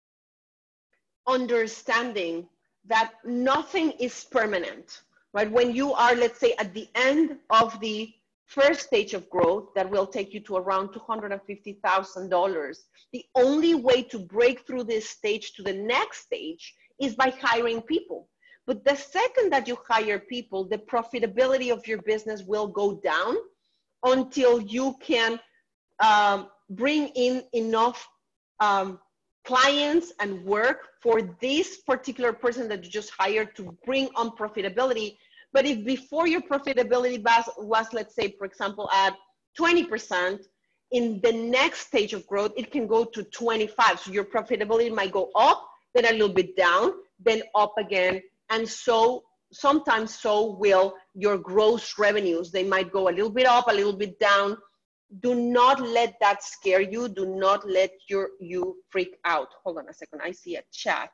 understanding that nothing is permanent, right? When you are, let's say, at the end of the first stage of growth that will take you to around $250,000, the only way to break through this stage to the next stage is by hiring people. But the second that you hire people, the profitability of your business will go down until you can bring in enough clients and work for this particular person that you just hired to bring on profitability. But if before your profitability was, let's say, for example, at 20%, in the next stage of growth, it can go to 25. So your profitability might go up, then a little bit down, then up again. And so sometimes so will your gross revenues. They might go a little bit up, a little bit down. Do not let that scare you. Do not let you freak out. Hold on a second. I see a chat.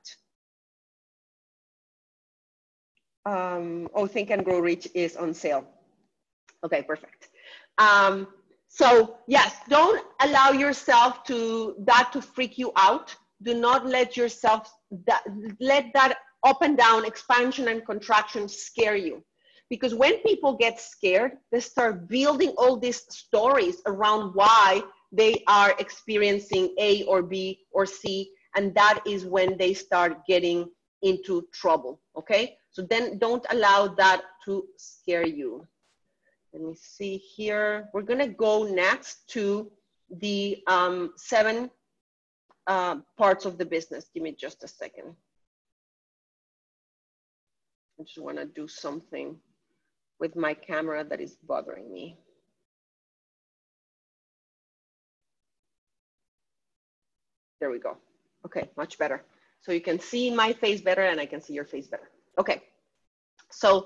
Oh, Think and Grow Rich is on sale. Okay, perfect. So yes, don't allow yourself to freak you out. Do not let yourself let that up and down, expansion and contraction scare you. Because when people get scared, they start building all these stories around why they are experiencing A or B or C, and that is when they start getting into trouble, okay? So then don't allow that to scare you. Let me see here. We're gonna go next to the 7 parts of the business. Give me just a second. I just wanna do something with my camera that is bothering me. There we go. Okay, much better. So you can see my face better and I can see your face better. Okay, so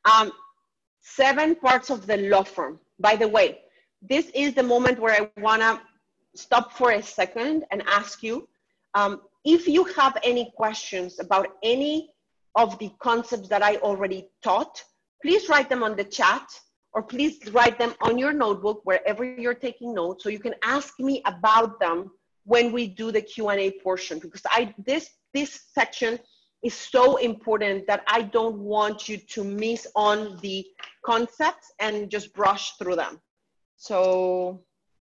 7 parts of the law firm. By the way, this is the moment where I wanna stop for a second and ask you, if you have any questions about any of the concepts that I already taught, please write them on the chat, or please write them on your notebook wherever you're taking notes, so you can ask me about them when we do the Q&A portion, because this section is so important that I don't want you to miss on the concepts and just brush through them. So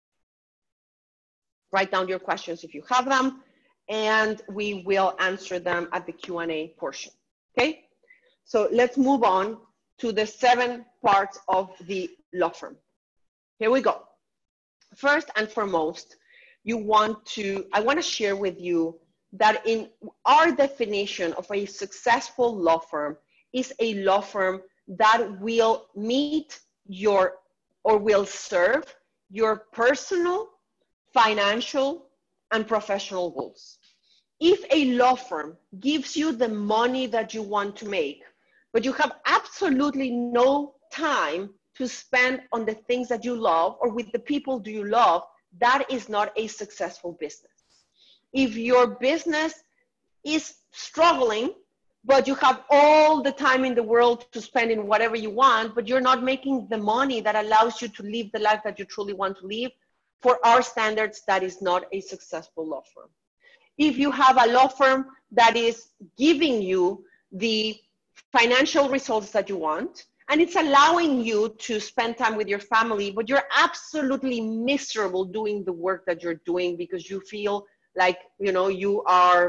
write down your questions if you have them, and we will answer them at the Q&A portion, okay? So let's move on to the 7 parts of the law firm. Here we go. First and foremost, I want to share with you that in our definition of a successful law firm is a law firm that will meet will serve your personal, financial, and professional goals. If a law firm gives you the money that you want to make, but you have absolutely no time to spend on the things that you love or with the people you love, that is not a successful business. If your business is struggling, but you have all the time in the world to spend in whatever you want, but you're not making the money that allows you to live the life that you truly want to live, for our standards, that is not a successful law firm. If you have a law firm that is giving you the financial results that you want, and it's allowing you to spend time with your family, but you're absolutely miserable doing the work that you're doing because you feel like, you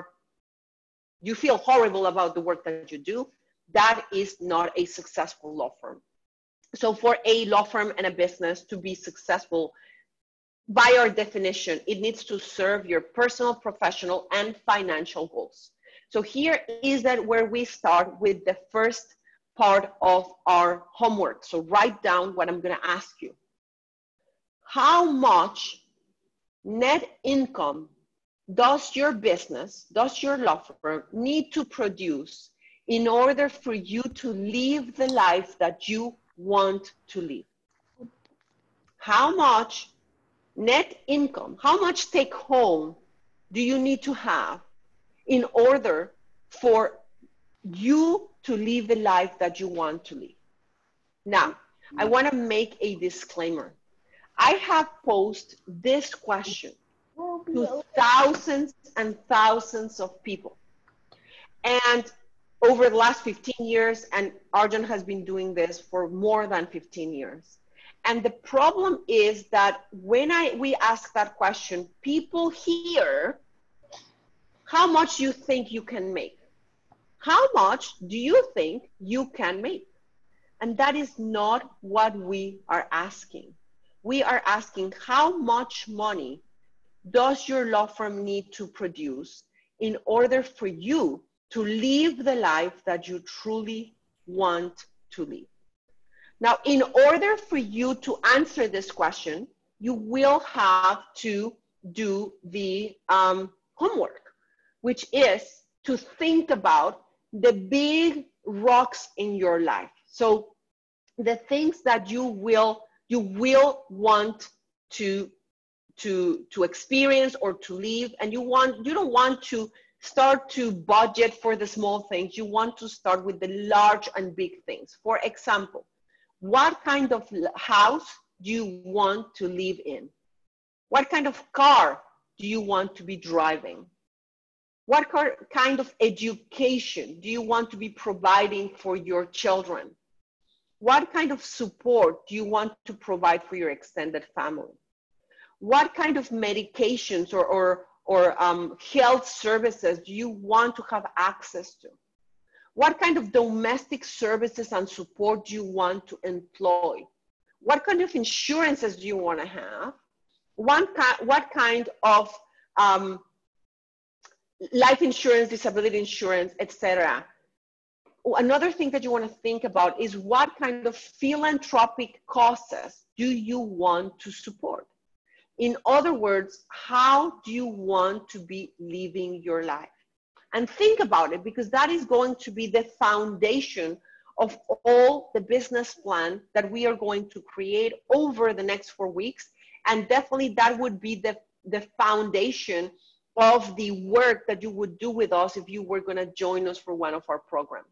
feel horrible about the work that you do, that is not a successful law firm. So for a law firm and a business to be successful, by our definition, it needs to serve your personal, professional, and financial goals. So here is where we start with the first part of our homework. So write down what I'm gonna ask you. How much net income does your business, does your law firm need to produce in order for you to live the life that you want to live? How much net income, how much take home do you need to have in order for you to live the life that you want to live? Now, I want to make a disclaimer. I have posed this question to thousands and thousands of people. And over the last 15 years, and Arjun has been doing this for more than 15 years. And the problem is that when we ask that question, people hear, how much you think you can make? How much do you think you can make? And that is not what we are asking. We are asking, how much money does your law firm need to produce in order for you to live the life that you truly want to live? Now, in order for you to answer this question, you will have to do the homework, which is to think about the big rocks in your life. So the things that you will want to experience or to live, and you don't want to start to budget for the small things. You want to start with the large and big things. For example, what kind of house do you want to live in? What kind of car do you want to be driving? What kind of education do you want to be providing for your children? What kind of support do you want to provide for your extended family? What kind of medications or health services do you want to have access to? What kind of domestic services and support do you want to employ? What kind of insurances do you want to have? What kind of life insurance, disability insurance, etc. Another thing that you want to think about is what kind of philanthropic causes do you want to support? In other words, how do you want to be living your life? And think about it, because that is going to be the foundation of all the business plan that we are going to create over the next 4 weeks. And definitely that would be the foundation of the work that you would do with us if you were going to join us for one of our programs.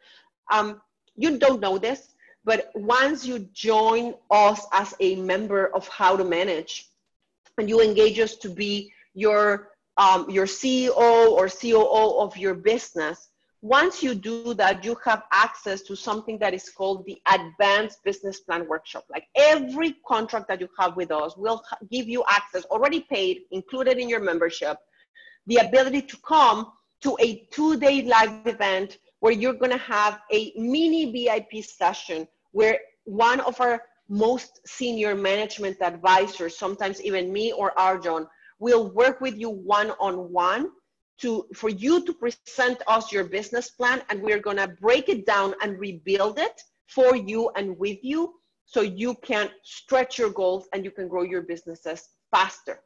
You don't know this, but once you join us as a member of How to Manage, and you engage us to be your CEO or COO of your business, once you do that, you have access to something that is called the Advanced Business Plan Workshop. Like every contract that you have with us will give you access, already paid, included in your membership, the ability to come to a 2-day live event where you're going to have a mini VIP session where one of our most senior management advisors, sometimes even me or Arjun, will work with you one-on-one for you to present us your business plan, and we're going to break it down and rebuild it for you and with you so you can stretch your goals and you can grow your businesses faster.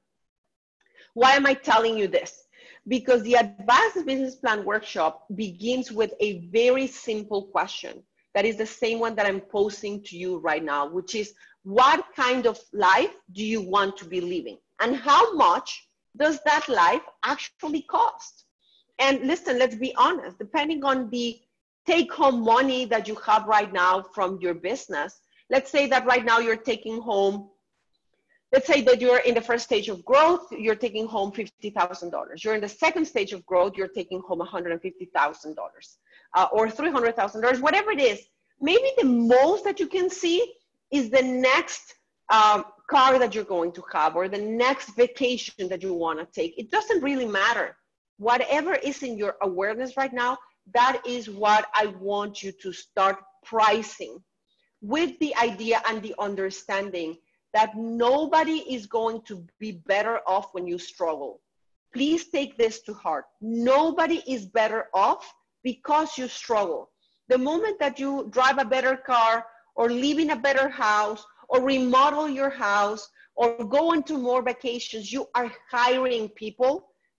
Why am I telling you this? Because the Advanced Business Plan Workshop begins with a very simple question. That is the same one that I'm posing to you right now, which is, what kind of life do you want to be living? And how much does that life actually cost? And listen, let's be honest, depending on the take-home money that you have right now from your business, let's say that right now you're taking home, let's say that you're in the first stage of growth, you're taking home $50,000. You're in the second stage of growth, you're taking home $150,000 or $300,000, whatever it is. Maybe the most that you can see is the next car that you're going to have or the next vacation that you want to take. It doesn't really matter. Whatever is in your awareness right now, that is what I want you to start pricing, with the idea and the understanding that nobody is going to be better off when you struggle. Please take this to heart. Nobody is better off because you struggle. The moment that you drive a better car or live in a better house or remodel your house or go into more vacations, you are hiring people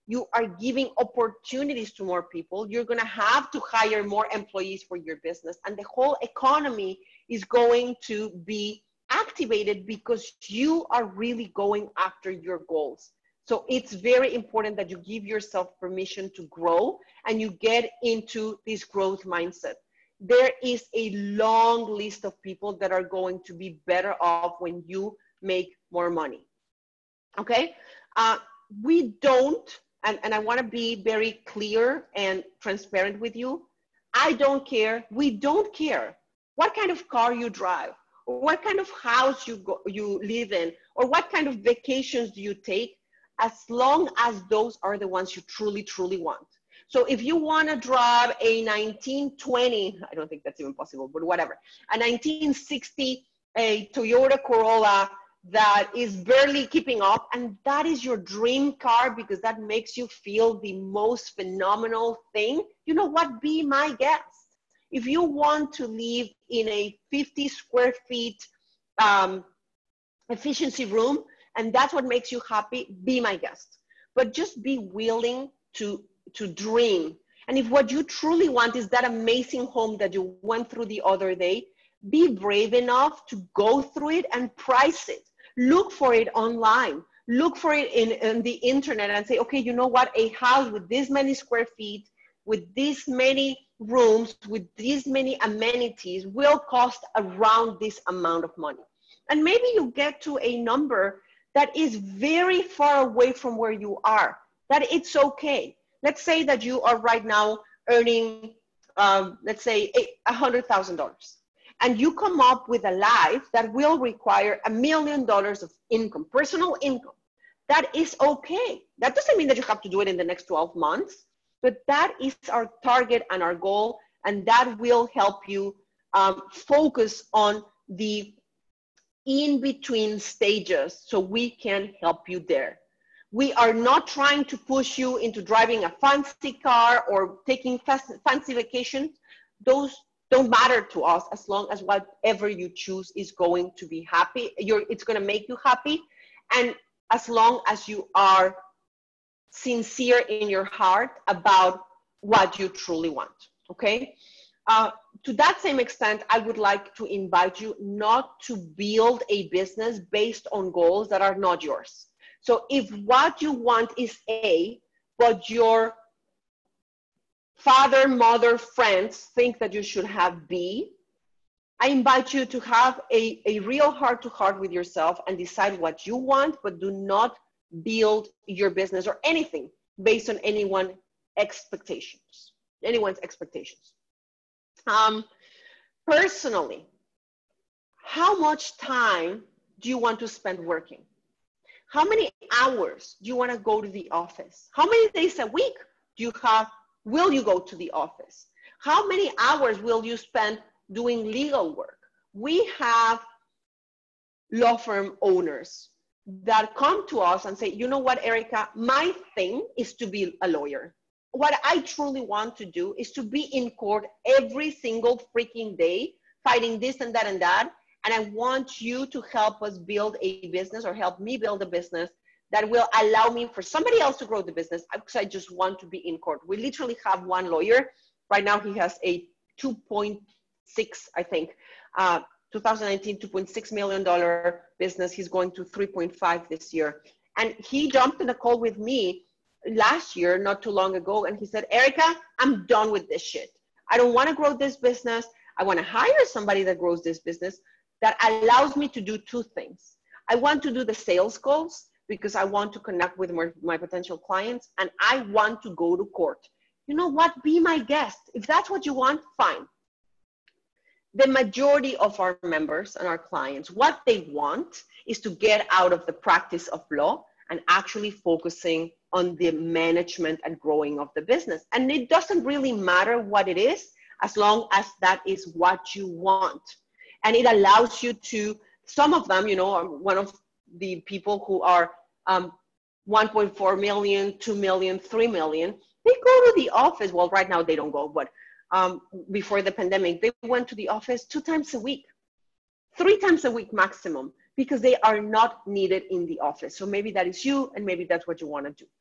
you are giving opportunities to more people. You're going to have to hire more employees for your business, and the whole economy is going to be activated because you are really going after your goals. So it's very important that you give yourself permission to grow and you get into this growth mindset. There is a long list of people that are going to be better off when you make more money. Okay? We don't, and I want to be very clear and transparent with you. I don't care. We don't care what kind of car you drive, or what kind of house you live in, or what kind of vacations do you take, as long as those are the ones you truly, truly want. So if you want to drive a 1920, I don't think that's even possible, but whatever, a 1960, a Toyota Corolla that is barely keeping up, and that is your dream car because that makes you feel the most phenomenal thing, you know what? Be my guest. If you want to live in a 50 square feet efficiency room, and that's what makes you happy, be my guest. But just be willing to dream. And if what you truly want is that amazing home that you went through the other day, be brave enough to go through it and price it. Look for it online. Look for it in the internet and say, okay, you know what? A house with this many square feet, with this many rooms, with these many amenities will cost around this amount of money. And maybe you get to a number that is very far away from where you are, that it's okay. Let's say that you are right now earning, let's say $100,000, and you come up with a life that will require $1 million of income, personal income. That is okay. That doesn't mean that you have to do it in the next 12 months, but that is our target and our goal, and that will help you focus on the in-between stages so we can help you there. We are not trying to push you into driving a fancy car or taking fancy vacations. Those don't matter to us as long as whatever you choose is going to be happy. It's going to make you happy. And as long as you are sincere in your heart about what you truly want, okay? To that same extent, I would like to invite you not to build a business based on goals that are not yours. So if what you want is A, but your father, mother, friends think that you should have B, I invite you to have a real heart-to-heart with yourself and decide what you want, but do not build your business or anything based on anyone's expectations. Personally, how much time do you want to spend working? How many hours do you want to go to the office? How many days a week will you go to the office? How many hours will you spend doing legal work? We have law firm owners that come to us and say, you know what, Erica, my thing is to be a lawyer. What I truly want to do is to be in court every single freaking day, fighting this and that and that. And I want you to help us build a business, or help me build a business that will allow me for somebody else to grow the business, because I just want to be in court. We literally have one lawyer. Right now he has a 2.6, I think, 2019, $2.6 million business. He's going to 3.5 this year. And he jumped in a call with me last year, not too long ago. And he said, Erica, I'm done with this shit. I don't want to grow this business. I want to hire somebody that grows this business that allows me to do two things. I want to do the sales calls because I want to connect with my potential clients, and I want to go to court. You know what? Be my guest. If that's what you want, fine. The majority of our members and our clients, what they want is to get out of the practice of law and actually focusing on the management and growing of the business. And it doesn't really matter what it is, as long as that is what you want. And it allows you to, some of them, you know, are one of the people who are 1.4 million, 2 million, 3 million, they go to the office. Well, right now they don't go, but before the pandemic, they went to the office 2 times a week, 3 times a week maximum, because they are not needed in the office. So maybe that is you, and maybe that's what you want to do.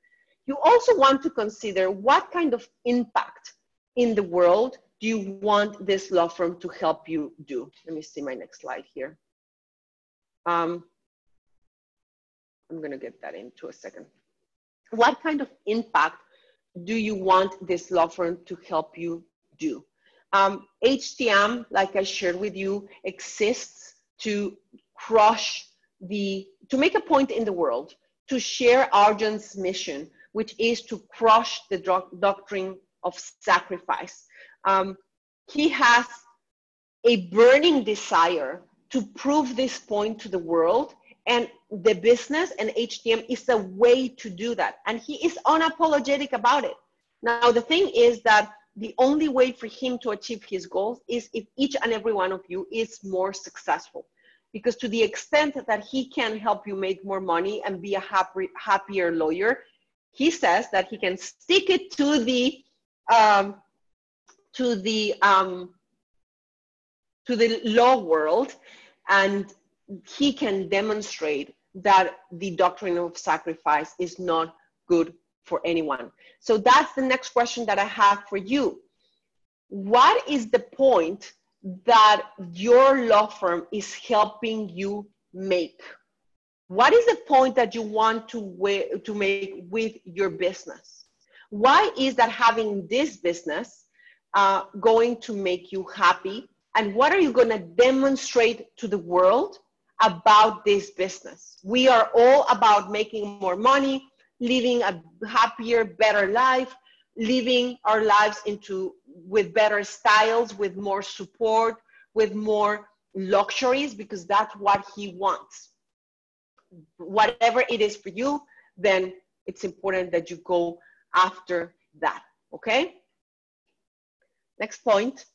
You also want to consider what kind of impact in the world do you want this law firm to help you do. Let me see my next slide here. I'm going to get that into a second. What kind of impact do you want this law firm to help you do? HTM, like I shared with you, exists to to make a point in the world, to share Arjun's mission, which is to crush the doctrine of sacrifice. He has a burning desire to prove this point to the world, and the business and HTM is a way to do that. And he is unapologetic about it. Now, the thing is that the only way for him to achieve his goals is if each and every one of you is more successful. Because to the extent that he can help you make more money and be a happier lawyer, he says that he can stick it to the law world, and he can demonstrate that the doctrine of sacrifice is not good for anyone. So that's the next question that I have for you. What is the point that your law firm is helping you make? What is the point that you want to make with your business? Why is that having this business going to make you happy? And what are you going to demonstrate to the world about this business? We are all about making more money, living a happier, better life, living our lives with better styles, with more support, with more luxuries, because that's what he wants. Whatever it is for you, then it's important that you go after that, okay? Next point.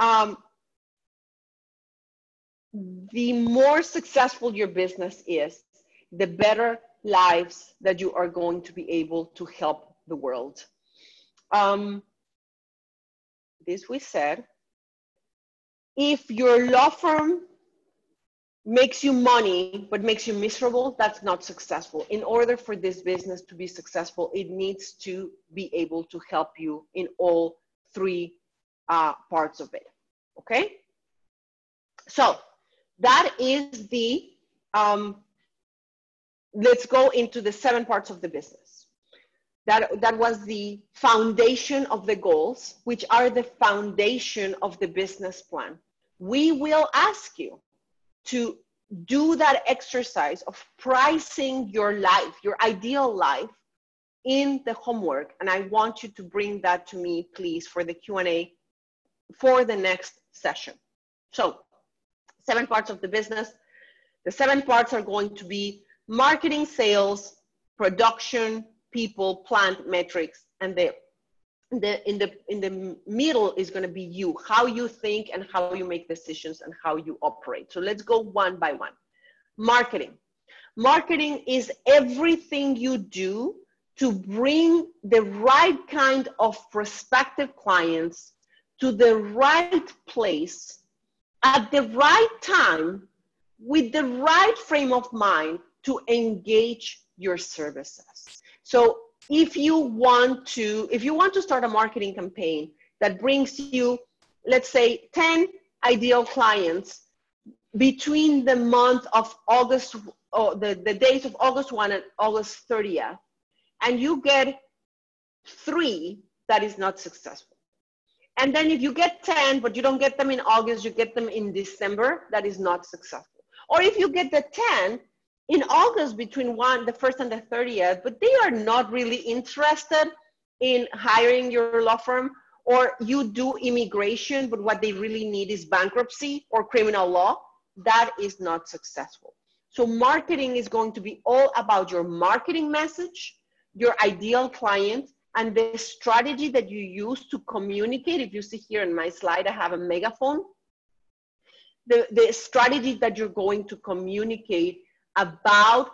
The more successful your business is, the better lives that you are going to be able to help the world. This we said. If your law firm makes you money but makes you miserable, that's not successful. In order for this business to be successful, it needs to be able to help you in all three parts of it, okay? So that is the, let's go into the 7 parts of the business. That was the foundation of the goals, which are the foundation of the business plan. We will ask you to do that exercise of pricing your life, your ideal life, in the homework. And I want you to bring that to me, please, for the Q&A for the next session. So 7 parts of the business. The 7 parts are going to be marketing, sales, production, people, plant, metrics, and in the middle is going to be you, how you think and how you make decisions and how you operate. So let's go one by one. Marketing. Marketing is everything you do to bring the right kind of prospective clients to the right place at the right time with the right frame of mind to engage your services. So if you want to start a marketing campaign that brings you, let's say, 10 ideal clients between the month of August, or the days of August 1 and August 30th, and you get 3, that is not successful. And then if you get 10, but you don't get them in August, you get them in December, that is not successful. Or if you get the 10 in August between the 1st and the 30th, but they are not really interested in hiring your law firm, or you do immigration, but what they really need is bankruptcy or criminal law, that is not successful. So marketing is going to be all about your marketing message, your ideal client, and the strategy that you use to communicate. If you see here in my slide, I have a megaphone. The strategy that you're going to communicate about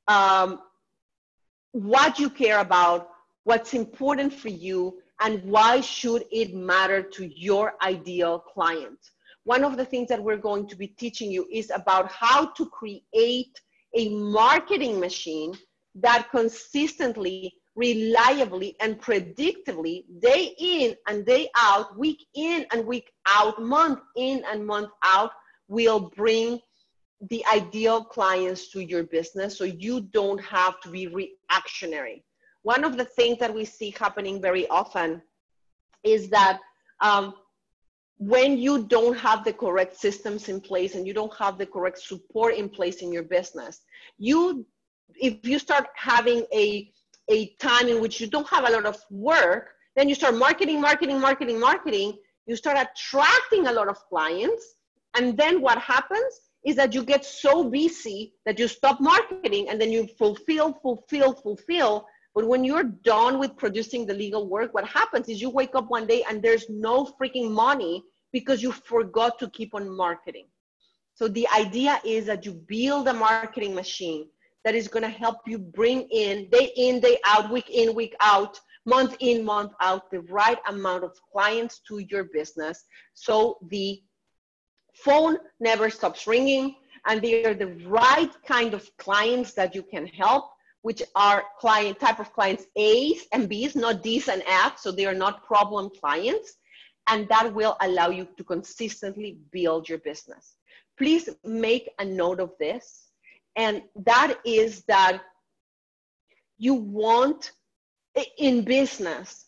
what you care about, what's important for you, and why should it matter to your ideal client. One of the things that we're going to be teaching you is about how to create a marketing machine that consistently reliably and predictably, day in and day out, week in and week out, month in and month out, will bring the ideal clients to your business, so you don't have to be reactionary. One of the things that we see happening very often is that when you don't have the correct systems in place and you don't have the correct support in place in your business, if you start having a time in which you don't have a lot of work, then you start marketing, you start attracting a lot of clients, and then what happens is that you get so busy that you stop marketing, and then you fulfill. But when you're done with producing the legal work, what happens is you wake up one day and there's no freaking money because you forgot to keep on marketing. So the idea is that you build a marketing machine that is going to help you bring in, day out, week in, week out, month in, month out, the right amount of clients to your business, so the phone never stops ringing, and they are the right kind of clients that you can help, which are type of clients A's and B's, not D's and F's, so they are not problem clients, and that will allow you to consistently build your business. Please make a note of this, and that is that you want, in business,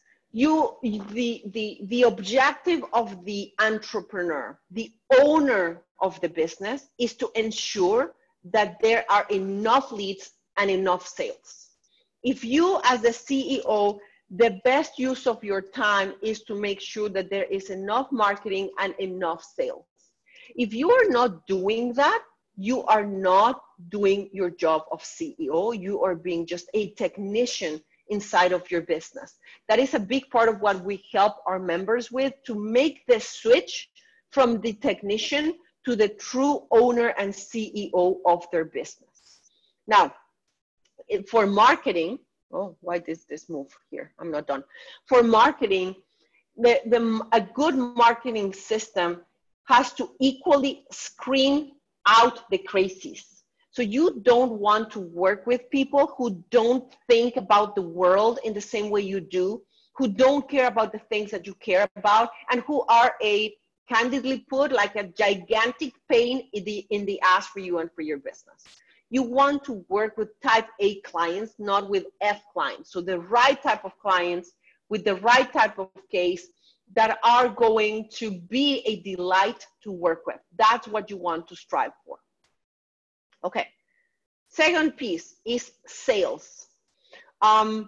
the objective of the entrepreneur, the owner of the business, is to ensure that there are enough leads and enough sales. If you, as the CEO, the best use of your time is to make sure that there is enough marketing and enough sales. If you are not doing that, you are not doing your job of CEO. You are being just a technician inside of your business. That is a big part of what we help our members with, to make the switch from the technician to the true owner and CEO of their business. Now, for marketing, oh, why did this move here? I'm not done. For marketing, a good marketing system has to equally screen out the crazies. So you don't want to work with people who don't think about the world in the same way you do, who don't care about the things that you care about, and who are candidly put, like a gigantic pain in the ass for you and for your business. You want to work with type A clients, not with F clients. So the right type of clients with the right type of case that are going to be a delight to work with. That's what you want to strive for. Okay, second piece is sales. Let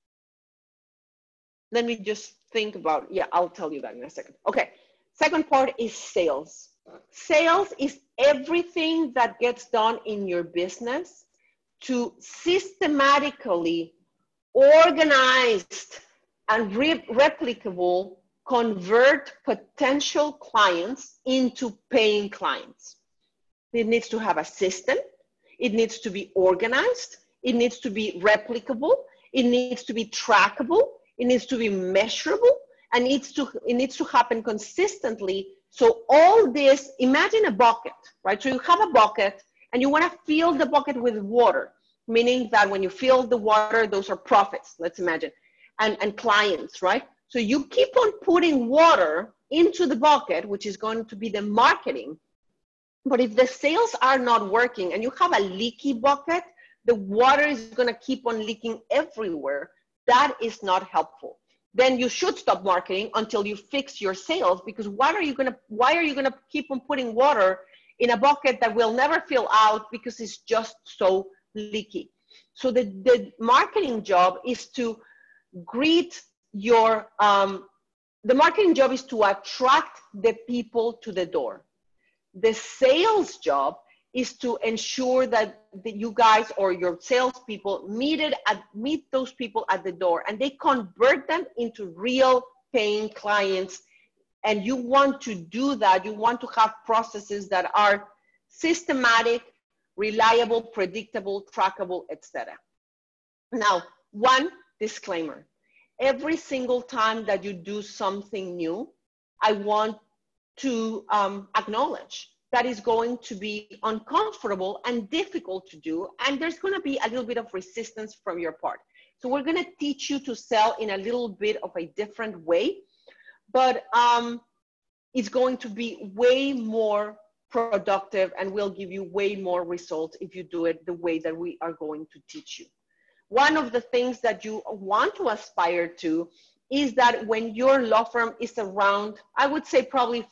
me just think about, yeah, I'll tell you that in a second. Okay, second part is sales. Sales is everything that gets done in your business to systematically, organized, and replicable convert potential clients into paying clients. It needs to have a system. It needs to be organized. It needs to be replicable. It needs to be trackable. It needs to be measurable. And it needs to happen consistently. So all this, imagine a bucket, right? So you have a bucket and you want to fill the bucket with water, meaning that when you fill the water, those are profits, let's imagine, and clients, right? So you keep on putting water into the bucket, which is going to be the marketing. But if the sales are not working and you have a leaky bucket, the water is going to keep on leaking everywhere. That is not helpful. Then you should stop marketing until you fix your sales, because why are you going to keep on putting water in a bucket that will never fill out because it's just so leaky? So the marketing job is to greet your, the marketing job is to attract the people to the door. The sales job is to ensure that you guys or your salespeople meet those people at the door and they convert them into real paying clients. And you want to do that. You want to have processes that are systematic, reliable, predictable, trackable, etc. Now, one disclaimer. Every single time that you do something new, I want to acknowledge that is going to be uncomfortable and difficult to do, and there's going to be a little bit of resistance from your part. So we're going to teach you to sell in a little bit of a different way, but it's going to be way more productive and will give you way more results if you do it the way that we are going to teach you. One of the things that you want to aspire to is that when your law firm is around, I would say probably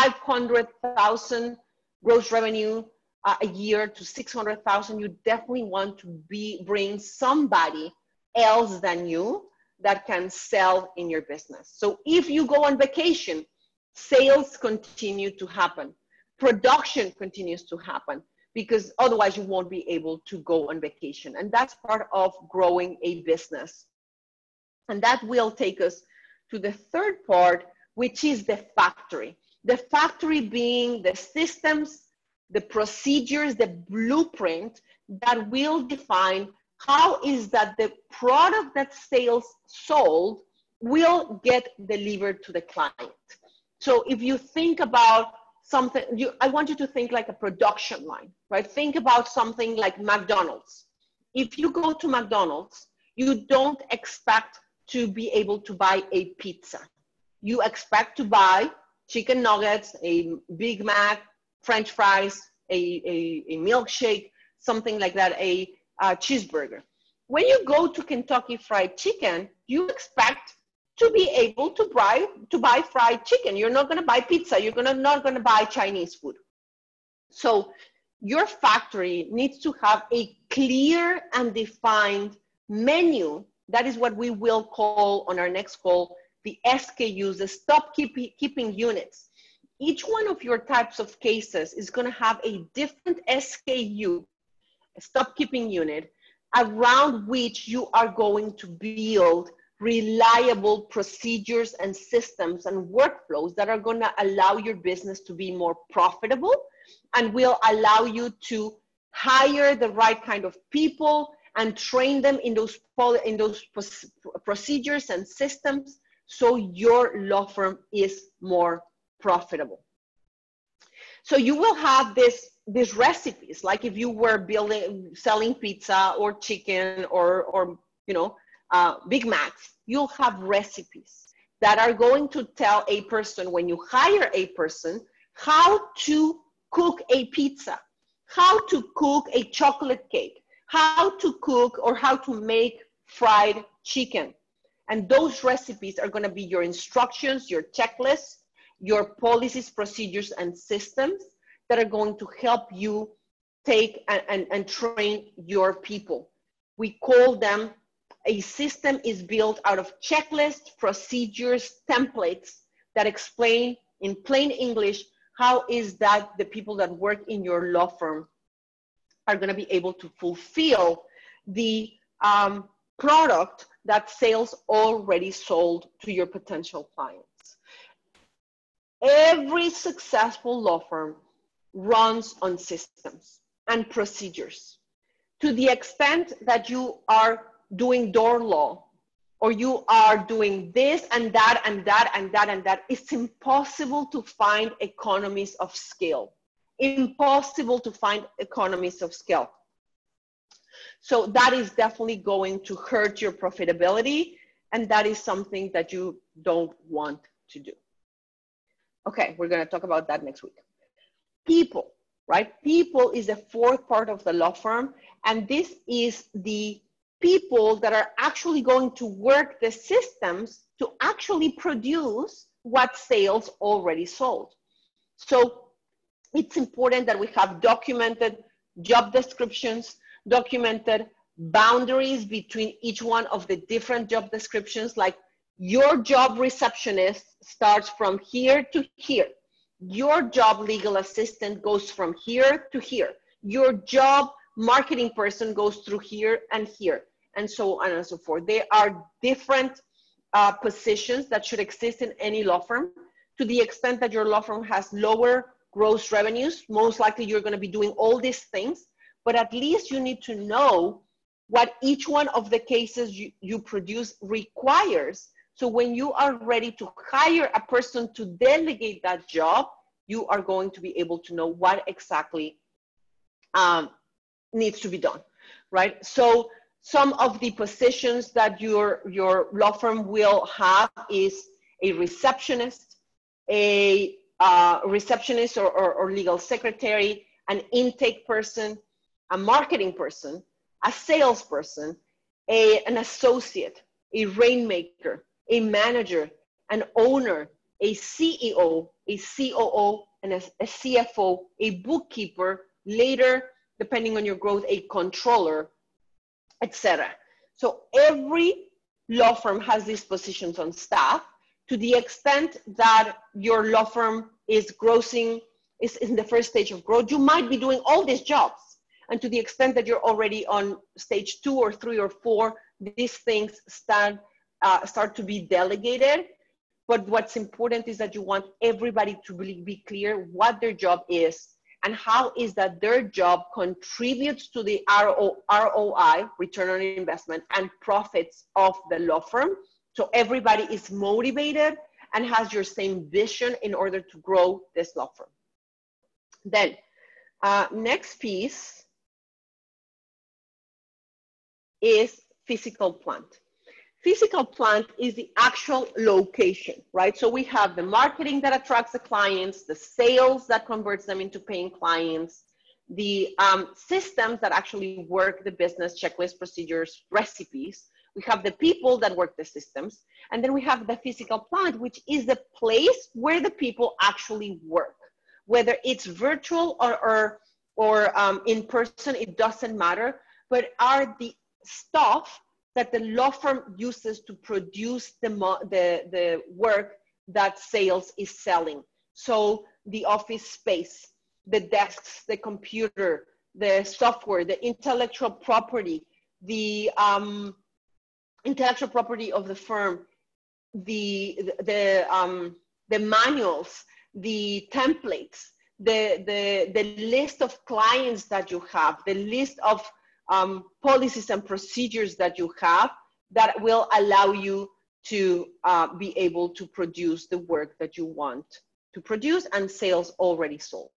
500,000 gross revenue a year to 600,000, you definitely want to bring somebody else than you that can sell in your business. So if you go on vacation, sales continue to happen. Production continues to happen, because otherwise you won't be able to go on vacation. And that's part of growing a business. And that will take us to the third part, which is the factory. The factory being the systems, the procedures, the blueprint that will define how is that the product that sales sold will get delivered to the client. So if you think about something, I want you to think like a production line, right? Think about something like McDonald's. If you go to McDonald's, you don't expect to be able to buy a pizza. You expect to buy chicken nuggets, a Big Mac, French fries, a milkshake, something like that, a cheeseburger. When you go to Kentucky Fried Chicken, you expect to be able to buy fried chicken. You're not going to buy pizza. You're not going to buy Chinese food. So your factory needs to have a clear and defined menu. That is what we will call on our next call the SKUs, the stop keeping units. Each one of your types of cases is going to have a different SKU, a stop keeping unit, around which you are going to build reliable procedures and systems and workflows that are going to allow your business to be more profitable and will allow you to hire the right kind of people and train them in those procedures and systems so your law firm is more profitable. So you will have these recipes, like if you were selling pizza or chicken or Big Macs, you'll have recipes that are going to tell a person, when you hire a person, how to cook a pizza, how to cook a chocolate cake, how to cook or how to make fried chicken. And those recipes are going to be your instructions, your checklists, your policies, procedures, and systems that are going to help you take and train your people. We call them, a system is built out of checklists, procedures, templates that explain in plain English how is that the people that work in your law firm are going to be able to fulfill the product that sales already sold to your potential clients. Every successful law firm runs on systems and procedures. To the extent that you are doing door law, or you are doing this and that and that and that and that, it's impossible to find economies of scale. Impossible to find economies of scale. So that is definitely going to hurt your profitability, and that is something that you don't want to do. Okay, we're going to talk about that next week. People, right? People is the fourth part of the law firm, and this is the people that are actually going to work the systems to actually produce what sales already sold. So it's important that we have documented job descriptions, documented boundaries between each one of the different job descriptions, like your job receptionist starts from here to here. Your job legal assistant goes from here to here. Your job marketing person goes through here and here, and so on and so forth. There are different positions that should exist in any law firm. To the extent that your law firm has lower gross revenues, most likely you're going to be doing all these things, but at least you need to know what each one of the cases you produce requires. So when you are ready to hire a person to delegate that job, you are going to be able to know what exactly needs to be done, right? So Some of the positions that your law firm will have is a receptionist, a receptionist or legal secretary, an intake person, a marketing person, a salesperson, an associate, a rainmaker, a manager, an owner, a CEO, a COO, and a CFO, a bookkeeper, later, depending on your growth, a controller, etc. So every law firm has these positions on staff. To the extent that your law firm is grossing, is in the first stage of growth, you might be doing all these jobs. And to the extent that you're already on stage 2 or 3 or 4, these things start to be delegated. But what's important is that you want everybody to really be clear what their job is and how is that their job contributes to the ROI, return on investment, and profits of the law firm. So everybody is motivated and has your same vision in order to grow this law firm. Then, next piece is physical plant. Physical plant is the actual location, right? So we have the marketing that attracts the clients, the sales that converts them into paying clients, the systems that actually work the business, checklist, procedures, recipes. We have the people that work the systems, and then we have the physical plant, which is the place where the people actually work. Whether it's virtual or in person, it doesn't matter, but are the stuff that the law firm uses to produce the work that sales is selling. So the office space, the desks, the computer, the software, the intellectual property, the intellectual property of the firm, the manuals, the templates, the list of clients that you have, the list of policies and procedures that you have that will allow you to be able to produce the work that you want to produce and sales already sold.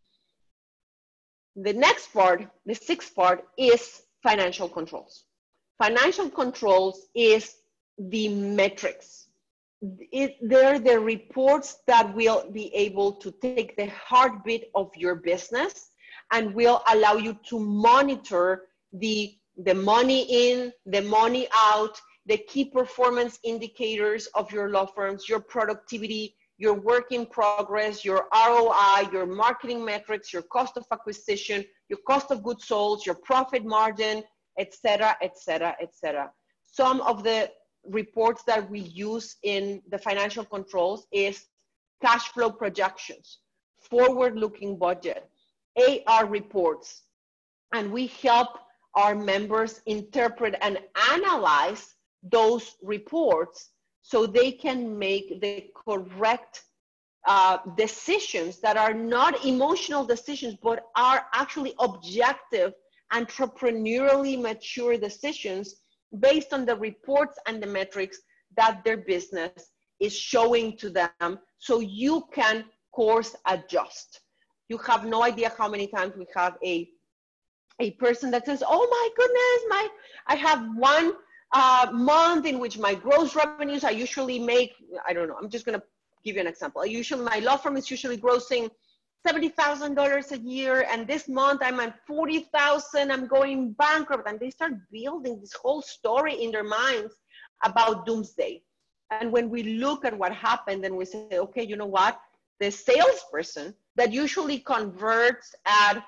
The next part, the sixth part, is financial controls. Financial controls is the metrics. They're the reports that will be able to take the heartbeat of your business and will allow you to monitor the money in, the money out, the key performance indicators of your law firms, your productivity, your work in progress, your ROI, your marketing metrics, your cost of acquisition, your cost of goods sold, your profit margin, etc., etc., etc. Some of the reports that we use in the financial controls is cash flow projections, forward-looking budget, AR reports, and we help our members interpret and analyze those reports so they can make the correct decisions that are not emotional decisions, but are actually objective, entrepreneurially mature decisions based on the reports and the metrics that their business is showing to them, so you can course adjust. You have no idea how many times we have a person that says, oh my goodness, I have one month in which my gross revenues, I usually make, I don't know, I'm just gonna give you an example. My law firm is usually grossing $70,000 a year, and this month I'm at $40,000, I'm going bankrupt, and they start building this whole story in their minds about doomsday. And when we look at what happened, then we say, okay, you know what? The salesperson that usually converts at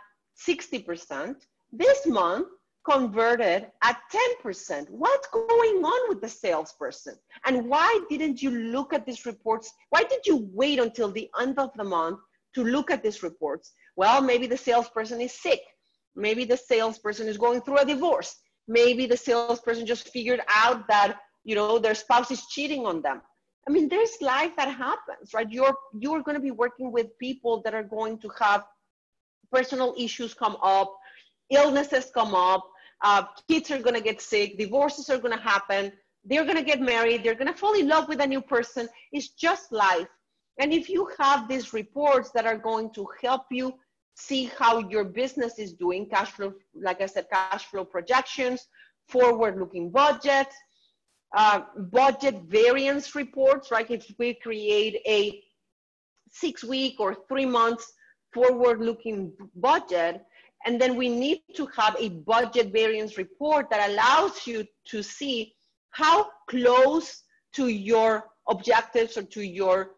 60%, this month converted at 10%. What's going on with the salesperson? And why didn't you look at these reports? Why did you wait until the end of the month to look at these reports? Well, maybe the salesperson is sick. Maybe the salesperson is going through a divorce. Maybe the salesperson just figured out that, you know, their spouse is cheating on them. I mean, there's life that happens, right? You're going to be working with people that are going to have personal issues come up, illnesses come up, kids are going to get sick, divorces are going to happen, they're going to get married, they're going to fall in love with a new person. It's just life. And if you have these reports that are going to help you see how your business is doing, cash flow, like I said, cash flow projections, forward-looking budget, budget variance reports, right? If we create a 6-week or 3 months forward-looking budget, and then we need to have a budget variance report that allows you to see how close to your objectives or to your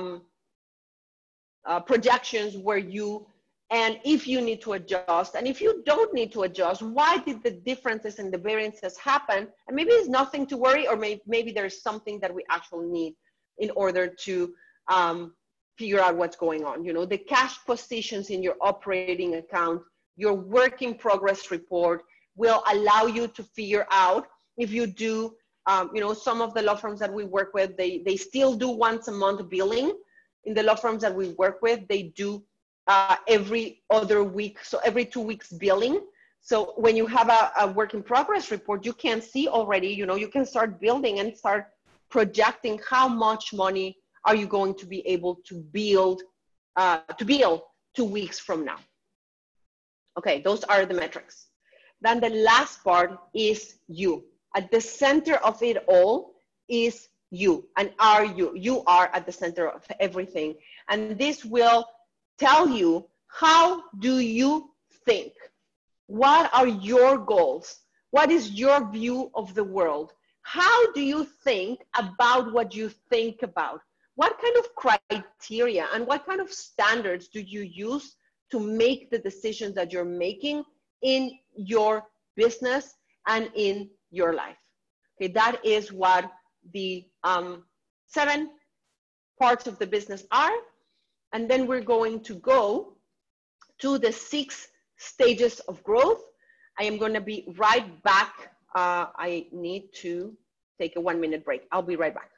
projections were you, and if you need to adjust, and if you don't need to adjust, why did the differences in the variances happen? And maybe it's nothing to worry, or maybe there's something that we actually need in order to figure out what's going on. You know, the cash positions in your operating account, your work in progress report will allow you to figure out if you do, you know, some of the law firms that we work with, they still do once a month billing. In the law firms that we work with, they do every other week, so every 2 weeks billing. So when you have a work in progress report, you can see already, you know, you can start building and start projecting how much money are you going to be able to bill 2 weeks from now. Okay, those are the metrics. Then the last part is you. At the center of it all is you, and are you. You are at the center of everything. And this will tell you, how do you think? What are your goals? What is your view of the world? How do you think about what you think about? What kind of criteria and what kind of standards do you use to make the decisions that you're making in your business and in your life? Okay, that is what the 7 parts of the business are. And then we're going to go to the 6 stages of growth. I am going to be right back. I need to take a 1-minute break. I'll be right back.